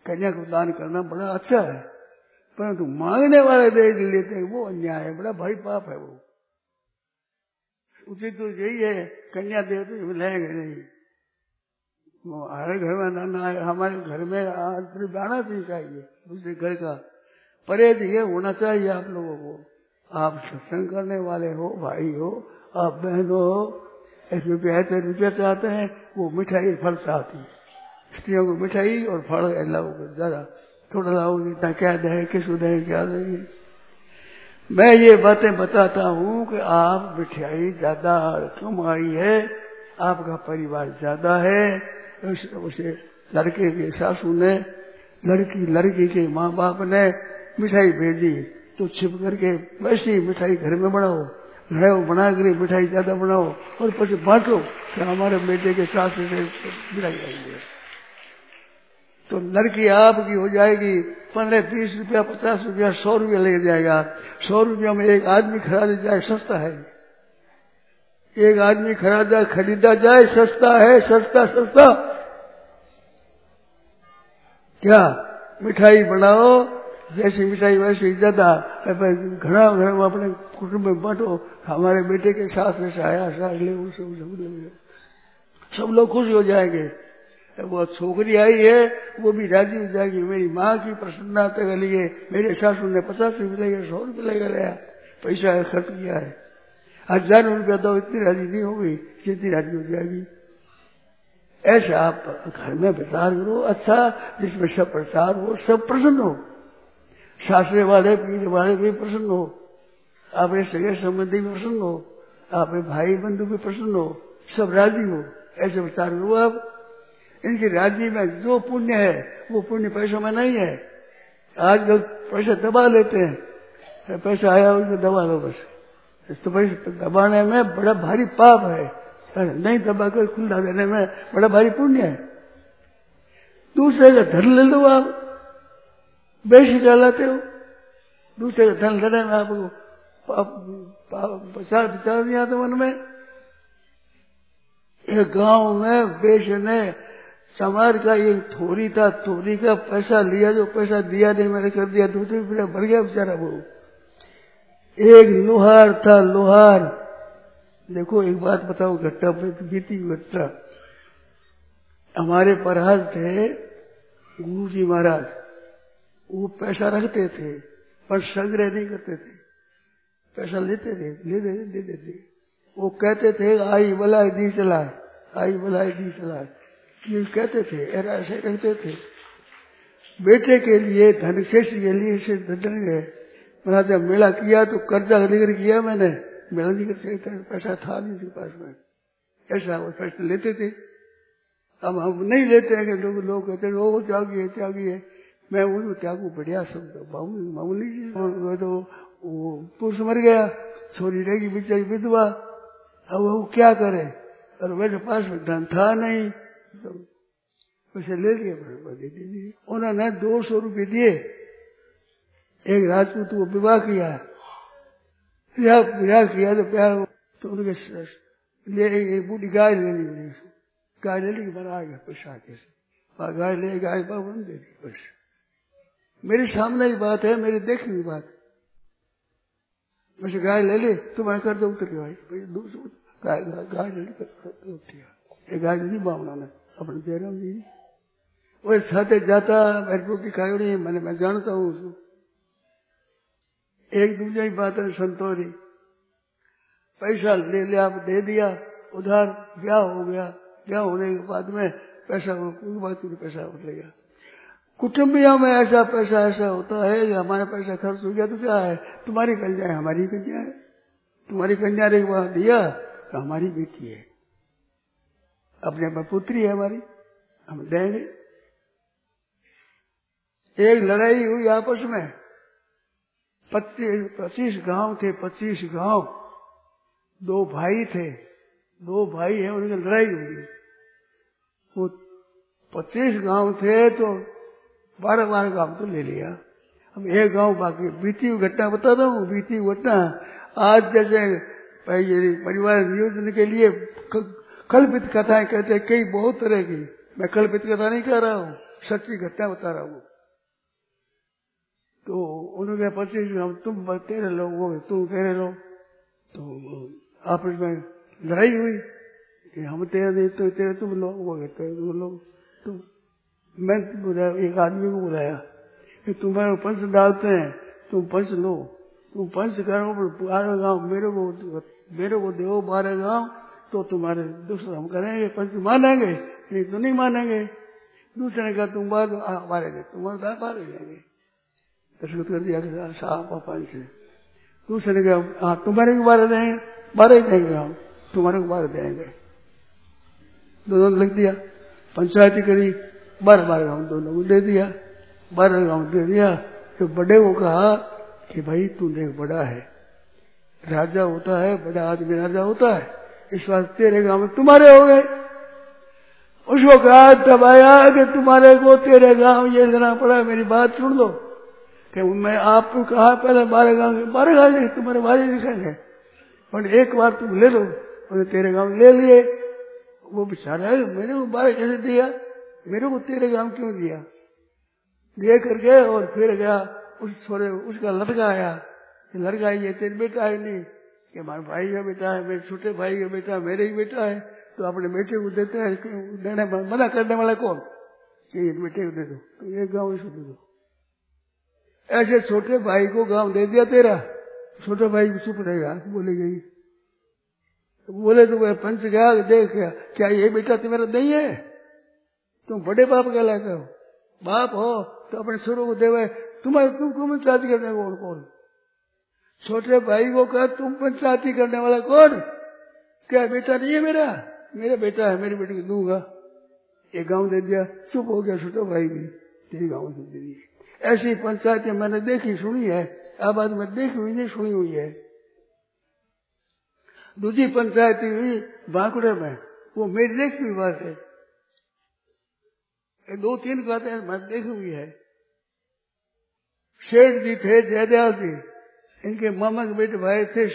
कन्या को दान करना बड़ा अच्छा है, परंतु मांगने वाले दे लेते हैं वो अन्याय है, बड़ा भारी पाप है वो। उचित तो यही है, कन्या दे तो मिलेंगे नहीं। हमारे घर में नाना है, हमारे घर में आना भी चाहिए, दूसरे घर का परहेज ये होना चाहिए आप लोगों को। आप सत्संग करने वाले हो, भाई हो, आप बहन हो, 1 रुपया है 3 रुपया चाहते हैं, वो मिठाई फल चाहती है। स्त्रियों को मिठाई और फल लाओगे, जरा थोड़ा लाओगे, इतना क्या दें, किसको दें, क्या देंगे। मैं ये बातें बताता हूँ कि आप मिठाई ज्यादा कम आई है, आपका परिवार ज्यादा है, उसे लड़के के सासू ने, लड़की के माँ बाप ने मिठाई भेजी तो छिप करके वैसी मिठाई घर में बनाओ, बना कर मिठाई ज्यादा बनाओ और પછી बांटो कि हमारे बेटे के सास से मिठाई आएंगे। तो लड़की आपकी हो जाएगी, 15, 20 रुपया, 50 रुपया, 100 रुपया ले जाएगा। 100 रुपया में एक आदमी खरीदा जाए, सस्ता है। एक आदमी खरीदा जाए, सस्ता है, सस्ता। क्या मिठाई बनाओ, जैसी मिठाई वैसी ज्यादा, घड़ा अपने कुटुंब में बांटो। हमारे बेटे के साथ में आया, सब लोग खुश हो जाएंगे। वो छोकरी आई है वो भी राजी हो जाएगी, मेरी माँ की प्रसन्नता के लिए मेरे सासू ने 50 रुपये लेगा, 100 रुपये लेगा, पैसा खर्च किया है, 1000 रुपया दो, इतनी राजी नहीं होगी जितनी राजी हो जाएगी। ऐसा आप घर में विचार करो अच्छा, जिसमें सब प्रचार हो, सब प्रसन्न हो, सासरे वाले पीर वाले भी प्रसन्न हो, आपके सगे संबंधी भी प्रसन्न हो, आपके भाई बंधु भी प्रसन्न हो, सब राजी हो। ऐसे विचार करो आप। इनकी राजी में जो पुण्य है वो पुण्य पैसों में नहीं है। आजकल पैसा दबा लेते हैं, पैसा आया उसको दबा लो बस, तो पैसा दबाने में बड़ा भारी पाप है, नहीं दबाकर खुला देने में बड़ा भारी पुण्य है। दूसरे का धन ले लो आप, बेशी डालाते हो, दूसरे का धन लेने में आपको विचार नहीं आता मन में। एक गांव में बेचने समाज का एक थोड़ी था, थोड़ी का पैसा लिया, जो पैसा दिया नहीं मैंने कर दिया, दूसरे रुपया भर गया बेचारा वो। एक लोहार था, लोहार, देखो एक बात बताओ, घटना बीती घटना। हमारे परहाज थे गुरु जी महाराज, वो पैसा रखते थे पर संग्रह नहीं करते थे, पैसा लेते थे, ले देते थे। वो कहते थे आई बलाई दी चलाए, आई बलाई दी चलाए, ये कहते थे, ऐसे कहते थे। बेटे के लिए धन शेष के लिए से धन गए, मैंने जब मेला किया तो कर्जा लेकर किया मैंने, मेला लेकर पैसा था नहीं उसके पास में, ऐसा वो पैसे लेते थे। अब हम नहीं लेते हैं कि लोग कहते वो त्यागी है। मैं उनको त्यागू बढ़िया शब्द मामूली, तो वो पुरुष मर गया, छोरी रहेगी बेचारी विधवा, अब वो क्या करे, और मेरे पास धन था नहीं, तो पैसे ले लिए, दे दिए। उन्होंने 200 रुपये दिए। एक राजपूत को विवाह किया तो प्यार, तो उनके ले बूढ़ी गाय ले ली, गाय ले ली, बना गया पैसा कैसे, गाय ले, गाय बाबन दे दी पैसे। मेरे सामने ही बात है, मेरी देखने की बात। वैसे गाय ले ली, तुम्हें कर दो उतर भाई, गाय ले ली, गाय नहीं बावना ने अपने जयराम जी वो साथे जाता, मेरे रोटी खाई नहीं, मैं जानता हूँ उसको। एक दूसरे की बात है संतोरी, पैसा ले लिया, आप दे दिया उधार, ब्याह हो गया, ब्याह होने के बाद में पैसा पैसा उठ गया। कुटुंबियों में ऐसा पैसा ऐसा होता है कि हमारा पैसा खर्च हो गया तो क्या है, तुम्हारी कन्या है, हमारी कन्या है, तुम्हारी कन्या ने वहां दिया तो हमारी बेटी है, अपने पुत्री है हमारी, हम देंगे। एक लड़ाई हुई आपस में, 25 गांव थे, 25 गांव, 2 भाई थे, 2 भाई हैं, उनकी लड़ाई हुई। वो 25 गांव थे तो 12 गांव तो ले लिया, अब एक गांव बाकी। बीती हुई घटना बताता हूँ, बीती हुई घटना। आज जैसे परिवार नियोजन के लिए कल्पित कथाएं कहते हैं, कई बहुत तरह की, मैं कल्पित कथा नहीं कह रहा हूँ, सच्ची घटना बता रहा हूँ। तो उन्होंने 25 हम तुम तेरे लोग वो तुम तेरे लोग, तो आपस में लड़ाई हुई कि हम तेरे नहीं तो तेरे तुम लोग वो तेरे तुम लोग। तो मैं बुलाया, एक आदमी को बुलाया कि तुम्हारे पंच डालते हैं, तुम पंच लो, तुम पंच करो 12 गाँव मेरे को दो 12 गाँव, तो तुम्हारे दूसरा हम करेंगे, पंच मानेंगे, नहीं तो नहीं मानेंगे। दूसरे ने कहा तुम बार मारेंगे, तुम्हारे दाल बार जाएंगे, दस्तखत कर दिया साहब पंच से। दूसरे ने कहा हाँ तुम्हारे को 12 देंगे, 12 देंगे हम, तुम्हारे को 12 देंगे। दोनों ने लिख दिया, पंचायती करी, 12 गाँव दोनों को दे दिया, 12 गाँव दे दिया। तो बड़े को कहा कि भाई तू देख बड़ा है, राजा होता है, बड़ा आदमी राजा होता है, इस बात तेरे गांव में तुम्हारे हो गए। उसको कहा तब आया कि तुम्हारे को तेरे गांव ये लेना पड़ा, मेरी बात सुन लो कि मैं आपको कहा पहले 12 गांव तुम्हारे भाई लिखेंगे, और एक बार तुम ले लो, और तेरे गांव ले लिए। वो बेचारा मेरे को 12 कैसे दिया, मेरे को तेरे गांव क्यों दिया, दे करके और फिर गया उस छोरे उसका लड़का आया, लड़का ये तेरे बेटा है नहीं कि हमारे भाई का बेटा है, मेरे छोटे भाई का बेटा मेरे ही बेटा है, तो अपने बेटे को देते हैं, देने मना करने वाला कौन, कि बेटे को दे दो, तो एक गाँव इसको दे दो। ऐसे छोटे भाई को गाँव दे दिया तेरा, छोटे भाई को चुप रहेगा, बोले गई बोले तो वह पंच गया देख क्या ये बेटा तुम्हारा नहीं है, तुम बड़े बाप कहलाते हो, बाप हो तो अपने शुरू को देवे, तुम्हारे तुम पंचायती करने कौन कौन, छोटे भाई को कहा तुम पंचायती करने वाला कौन, क्या बेटा नहीं है मेरा, मेरा बेटा है, मेरे बेटे को दूंगा। एक गांव दे दिया, चुप हो गया छोटा भाई भी, तेरी गांव दे दी। ऐसी पंचायतें मैंने देखी सुनी है, आबाद में देखी हुई नहीं सुनी हुई है। दूसरी पंचायत हुई बांकुड़े में, वो मेरी देखी हुई बात है, 2-3 बातें मैं देखी हुई है। शेठ जी थे जयदयाल जी, इनके मामा के बेटे भाई थे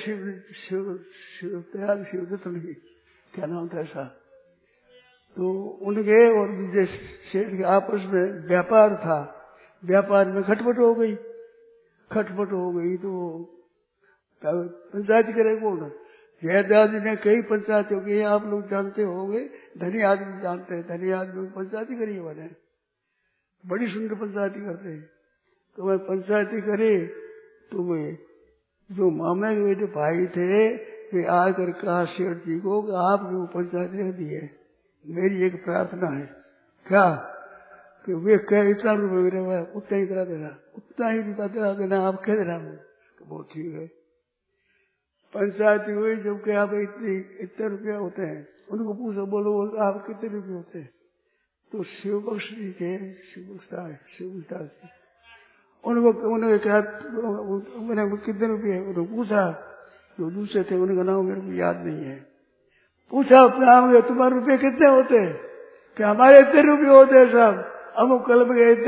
शिवदत्त नहीं क्या नाम था ऐसा, तो उनके और विजय शेठ के आपस में व्यापार था, व्यापार में खटपट हो गई, तो पंचायत करे कौन, जयदयाल जी ने कई पंचायतों की, आप लोग जानते होंगे, धनी आदमी जानते हैं, धनी आदमी पंचायती करी मैंने, बड़ी सुंदर पंचायती करते हैं। तो मैं पंचायती करे, तो मैं जो मामा के बेटे भाई थे वे आकर कहा शेठ जी को कि आपने पंचायत रख दी है, मेरी एक प्रार्थना है, क्या कि वे कह इतना रुपये मेरे उतना ही करा देना, उतना ही रुपया करा देना, आप कह देना, बहुत ठीक है। पंचायती हुई जब क्या भाई इतने रुपया होते हैं, उनको पूछो बोलो आप कितने रुपये होते हैं, तो शिवबख्श जी के शिवबख्श उन्होंने कहा मैंने कितने रुपये, उन्होंने पूछा, जो दूसरे थे उनका नाम मेरे को याद नहीं है, पूछा अपने तुम्हारे रुपये कितने होते हैं, कि हमारे इतने रुपये होते हैं साहब, हम कल में गए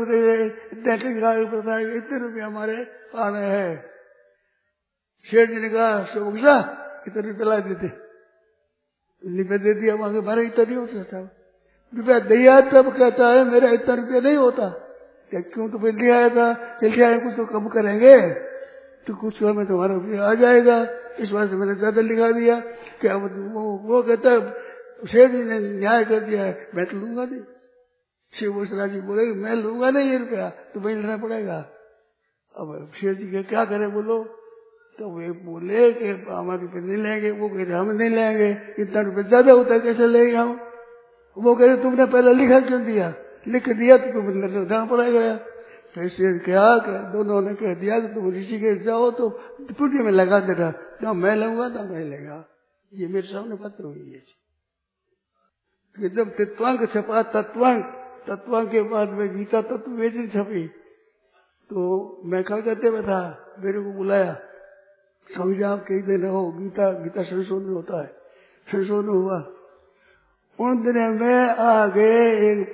इतने रुपये हमारे पाने हैं। शेठ जी ने कहा शिवबख्शा इतने रुपये ला देते, रुपये दे दिया, वहां हमारे इतना नहीं होता साहब, रुपया दिया तब कहता है मेरा इतना रुपया नहीं होता, क्या क्यों तो फिर ले आया था, चल आए कुछ तो कम करेंगे, तो कुछ में तुम्हारा रुपया आ जाएगा, इस बात से मैंने ज्यादा लिखा दिया। क्या वो कहता है शेठ जी ने न्याय कर दिया है, मैं तो लूंगा नहीं। शिवभूषण जी बोले मैं लूंगा नहीं ये रुपया, तो वही लेना पड़ेगा। अब शेठ जी क्या करे बोलो, तो वे बोले कि हमारे रुपये नहीं लेंगे, वो कह रहे हम नहीं लेंगे, इतना रुपये ज्यादा होता है कैसे लेंगे हम, वो कह रहे तुमने पहले लिखा क्यों दिया, लिख दिया तो तुम लेना पड़ेगा। फिर क्या दोनों ने कह दिया कि तुम ऋषिकेश जाओ तो पुण्य में लगा देना, ना मैं लूंगा ना मैं लेगा, ये मेरे सामने पत्र हुई है। कि जब तत्वांक छपा, तत्वांक के बाद में गीता तत्ववेदी छपी, तो मैं कलकत्ते में था, मेरे को बुलाया, स्वामी जी आप कई दिन हो, गीता संशोधन होता है, संशोधन हुआ। उन दिनों में आ गए एक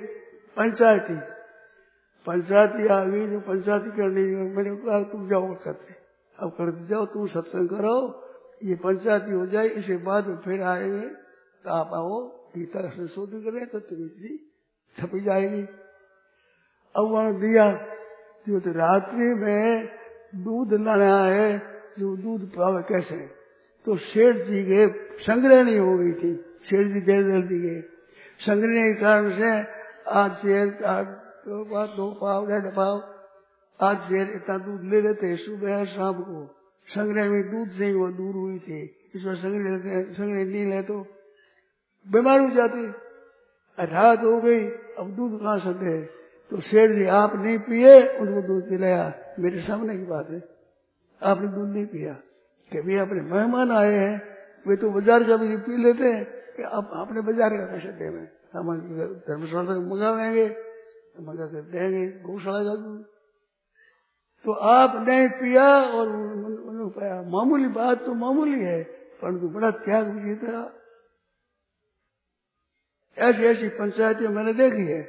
पंचायती आ गई, जो पंचायती करनी, मैंने कहा तुम जाओ करते, अब करते जाओ, तुम सत्संग करो, ये पंचायती हो जाए, इसके बाद में फिर आएंगे तो आप आओ गीता संशोधन करें, तो तुम इसलिए छपी जाएगी। अब वहां दिया जो तो रात्रि में दूध लाना है, जो दूध पावे कैसे, तो सेठ जी के संग्रह नहीं हो गई थी, सेठ जी देर जल्दी गए, संग्रह के कारण से आज शेर 2 पाव 1.5 पाव आज शेर इतना दूध ले लेते सुबह शाम को, संग्रह में दूध से ही वो दूर हुई थी, इस पर संग्रह लेते हैं, संग्रह नहीं ले तो बीमार हो जाते। रात हो गई, अब दूध कहाँ से दे, तो शेर जी आप नहीं पिए, उनको दूध पिलाया, मेरे सामने की बात है, आपने दूध नहीं पिया, कि भाई अपने मेहमान आए हैं, वे तो बाजार का भी पी लेते हैं, कि आप आपने बाजार का कैसे दे में, हम धर्मशाला से मंगावेंगे, मंगा कर देंगे गौशाला का दूध, तो आपने पिया और उन्होंने पाया। मामूली बात तो मामूली है, परंतु बड़ा त्याग विजित रहा। ऐसी ऐसी पंचायतें मैंने देखी है।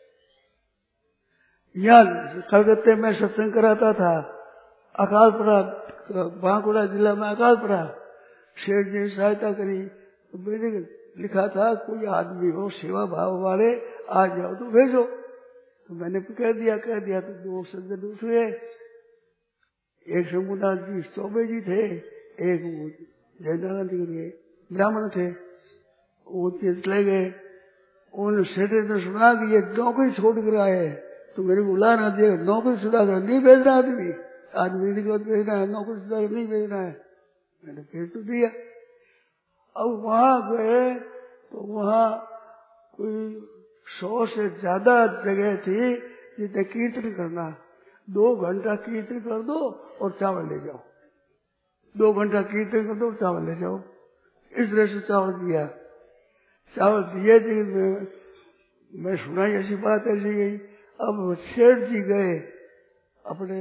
यहाँ कलकत्ते में सत्संग कराता था, अकाल पड़ा, बांकुड़ा जिला में अकाल पड़ा, शेठ जी सहायता करी, तो मैंने लिखा था कोई आदमी हो सेवा भाव वाले आ जाओ तो भेजो, तो मैंने कह दिया तो 2 सज्जन उठे, एक शंभुनाथ जी चौबे जी थे, एक जयनारायण जी ब्राह्मण थे, वो चले गए। उन सेठ ने सुना कि ये नौकरी छोड़ कर आए, तो मेरे को बुलाना दिया, नौकरी छुड़ा कर नहीं भेजना, आदमी को भेजना है, नौकरी छुड़ा कर नहीं भेजना है, मैंने भेज तो दिया। अब वहां गए तो वहां कोई 100 से ज्यादा जगह थी जिसे कीर्तन करना, 2 घंटा कीर्तन कर दो और चावल ले जाओ, 2 घंटा कीर्तन कर दो और चावल ले जाओ, इस तरह से चावल दिया। चावल दिए थे, मैं सुनाई ऐसी बात ऐसी गई। अब शेठ जी गए अपने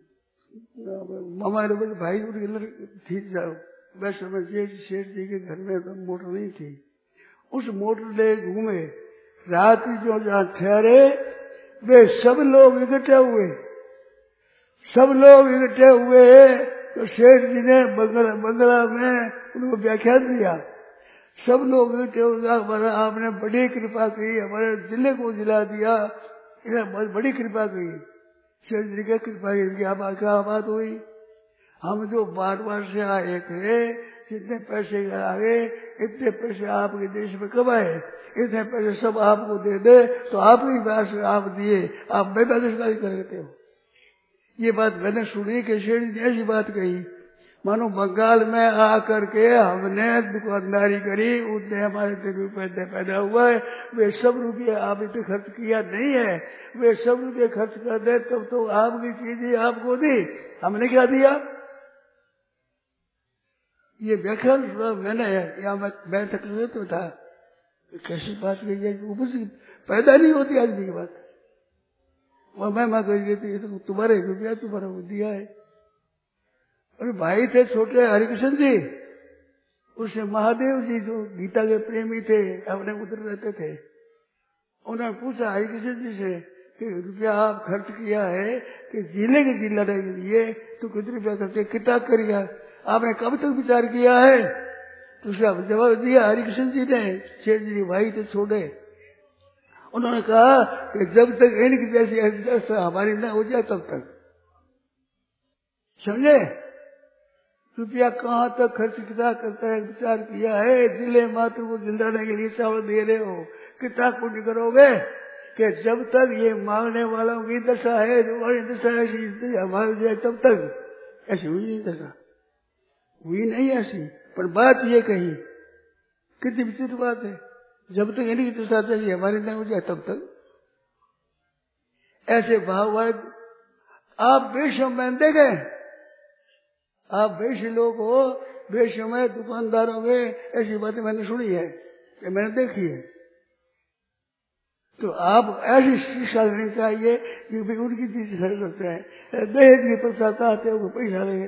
मामा बड़े भाई थी, वैसे में शेठ जी के घर में तो मोटर नहीं थी, उस मोटर ले घूमे, रात जो जहाँ ठहरे वे सब लोग इकट्ठे हुए, तो सेठ जी ने बंगला में उनको व्याख्यान दिया, सब लोग आपने बड़ी कृपा की, हमारे जिले को जिला दिया, इन्हें बहुत बड़ी कृपा की, सेठ जी की कृपा की। क्या बात हुई, हम जो बार से आए थे, जितने पैसे आए इतने पैसे आपके देश में कमाए, इतने पैसे सब आपको दे दे, तो आपकी बात से आप दिए, आप बेबदस्कारी कर देते हो। ये बात मैंने सुनी कि शेठ जी ने ऐसी बात कही, मानो बंगाल में आकर के हमने दुकानदारी करी, उतने हमारे रुपये पैदा हुआ है, वे सब रुपये आपने तो खर्च किया नहीं है, वे सब रुपये खर्च कर दे तब तो आपकी चीजें आपको दी, हमने क्या दिया। ये व्याख्यान मैंने यहाँ मैं तकलीफ में था, कैसी बात कही जाए, उपज पैदा नहीं होती आदमी की बात, और मैं कह देती तो तुम्हारे रुपया तुम्हारा वो दिया है। और भाई थे छोटे हरिकृष्ण जी, उससे महादेव जी जो गीता के प्रेमी थे, अपने उधर रहते थे, उन्होंने पूछा हरिकृष्ण जी से कि रुपया आप खर्च किया है कि जिले के जिला के लिए, तो कितने रुपया खर्च कितना करिए, आपने कब तक विचार किया है, तो उसका जवाब दिया हरिकृष्ण जी ने, शेठ जी भाई थे छोटे, उन्होंने कहा कि जब तक इनकी जैसी अवस्था हमारी न हो जाए तब तक, समझे, रुपया कहाँ तक खर्च कितना करता है विचार किया है, जिले मात्र को जिंदाने के लिए चावल दे रहे हो, कितना पुण्य करोगे, कि जब तक ये मांगने वालों की दशा है, तुम्हारी दशा ऐसी हमारी जाए तब तक, ऐसी हुई नहीं दशा, हुई नहीं ऐसी, पर बात ये कही, कितनी विचित्र बात है, जब तक इनकी दशा चाहिए हमारी नहीं हो जाए तब तक, ऐसे भाव आप बेशम में देखे, आप वैश्य लोग हो, वैश्य में दुकानदारों में ऐसी बातें मैंने सुनी है, कि मैंने देखी है, तो आप ऐसी शिक्षा लेनी चाहिए कि भाई उनकी चीज खरीद सकते हैं, दहेज की प्रथा चाहते हो पैसा लेंगे,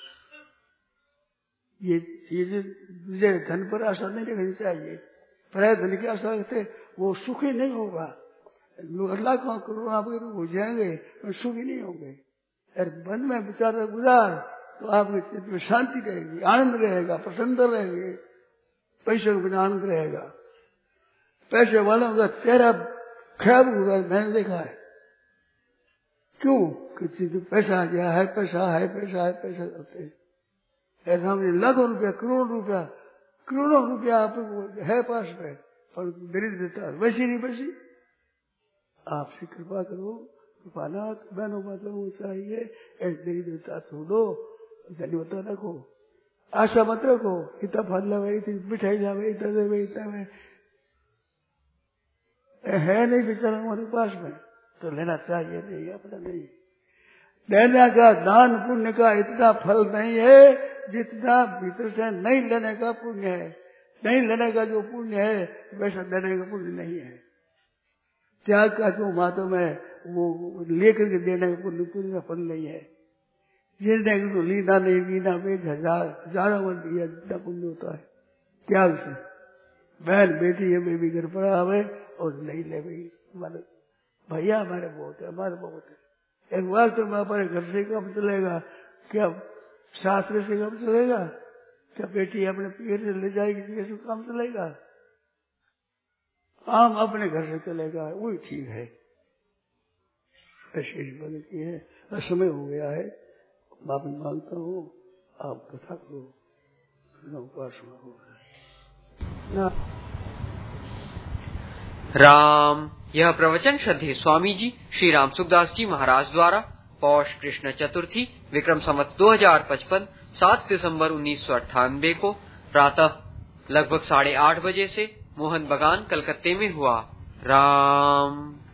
ये चीजें धन पर आशा नहीं रखनी चाहिए, प्राय धन की आशा रखते वो सुखी नहीं होगा, अल्लाह का करोड़ आपके हो जाएंगे पर सुखी नहीं होंगे, मन में विचार गुजार तो आपके चित्त में शांति रहेगी, आनंद रहेगा, प्रसन्न रहेंगे, पैसे के बिना आनंद रहेगा, पैसे वालों का चेहरा खराब होगा, मैंने देखा है, क्यों? किसी को पैसा आ गया है, पैसा है, पैसा है, पैसा करते हैं। ऐसा मुझे लाखों रुपया, करोड़ों रुपया आप है पास में, पर दरिद्रता वैसी नहीं बची। आपसे कृपा करो, कृपानाथ, बहनों मतलब चाहिए, ऐसी दरिद्रता छोड़ो, धन्यवाद रखो, आशा मत रखो, इतना फल लगे, इतनी मिठाई लावे, इतना देवे, इतना में है नहीं बेचारा हमारे पास में, तो लेना चाहिए नहीं, अपना नहीं। लेने का दान पुण्य का इतना फल नहीं है जितना भीतर से नहीं लेने का पुण्य है। नहीं लेने का जो पुण्य है वैसा देने का पुण्य नहीं है। त्याग का जो मातम है वो लेकर के देने का पुण्य का फल नहीं है। जिसने तो लीना नहीं लीना में हजारों में दिया जितना पुण्य होता है त्याग से। बहन बेटी है भी घर पर आवे और नहीं ले भाई हमारे भैया हमारे बहुत है, हमारे बहुत है। एक वास्तव में हमारे घर से काम चलेगा क्या? शास्त्र से काम चलेगा क्या? बेटी अपने पीर से ले जाएगी तो कैसे काम चलेगा? आम अपने घर से चलेगा, वही ठीक है। ऐसी बन की है। समय हो गया है, माफी मांगता हूँ, आप कथा करो, उपासना हो। राम। यह प्रवचन श्रद्धेय स्वामी जी श्री राम सुखदास जी महाराज द्वारा पौष कृष्ण चतुर्थी विक्रम संवत 2055 7 दिसंबर 1998 को प्रातः लगभग 8:30 बजे से मोहन बगान कलकत्ते में हुआ। राम।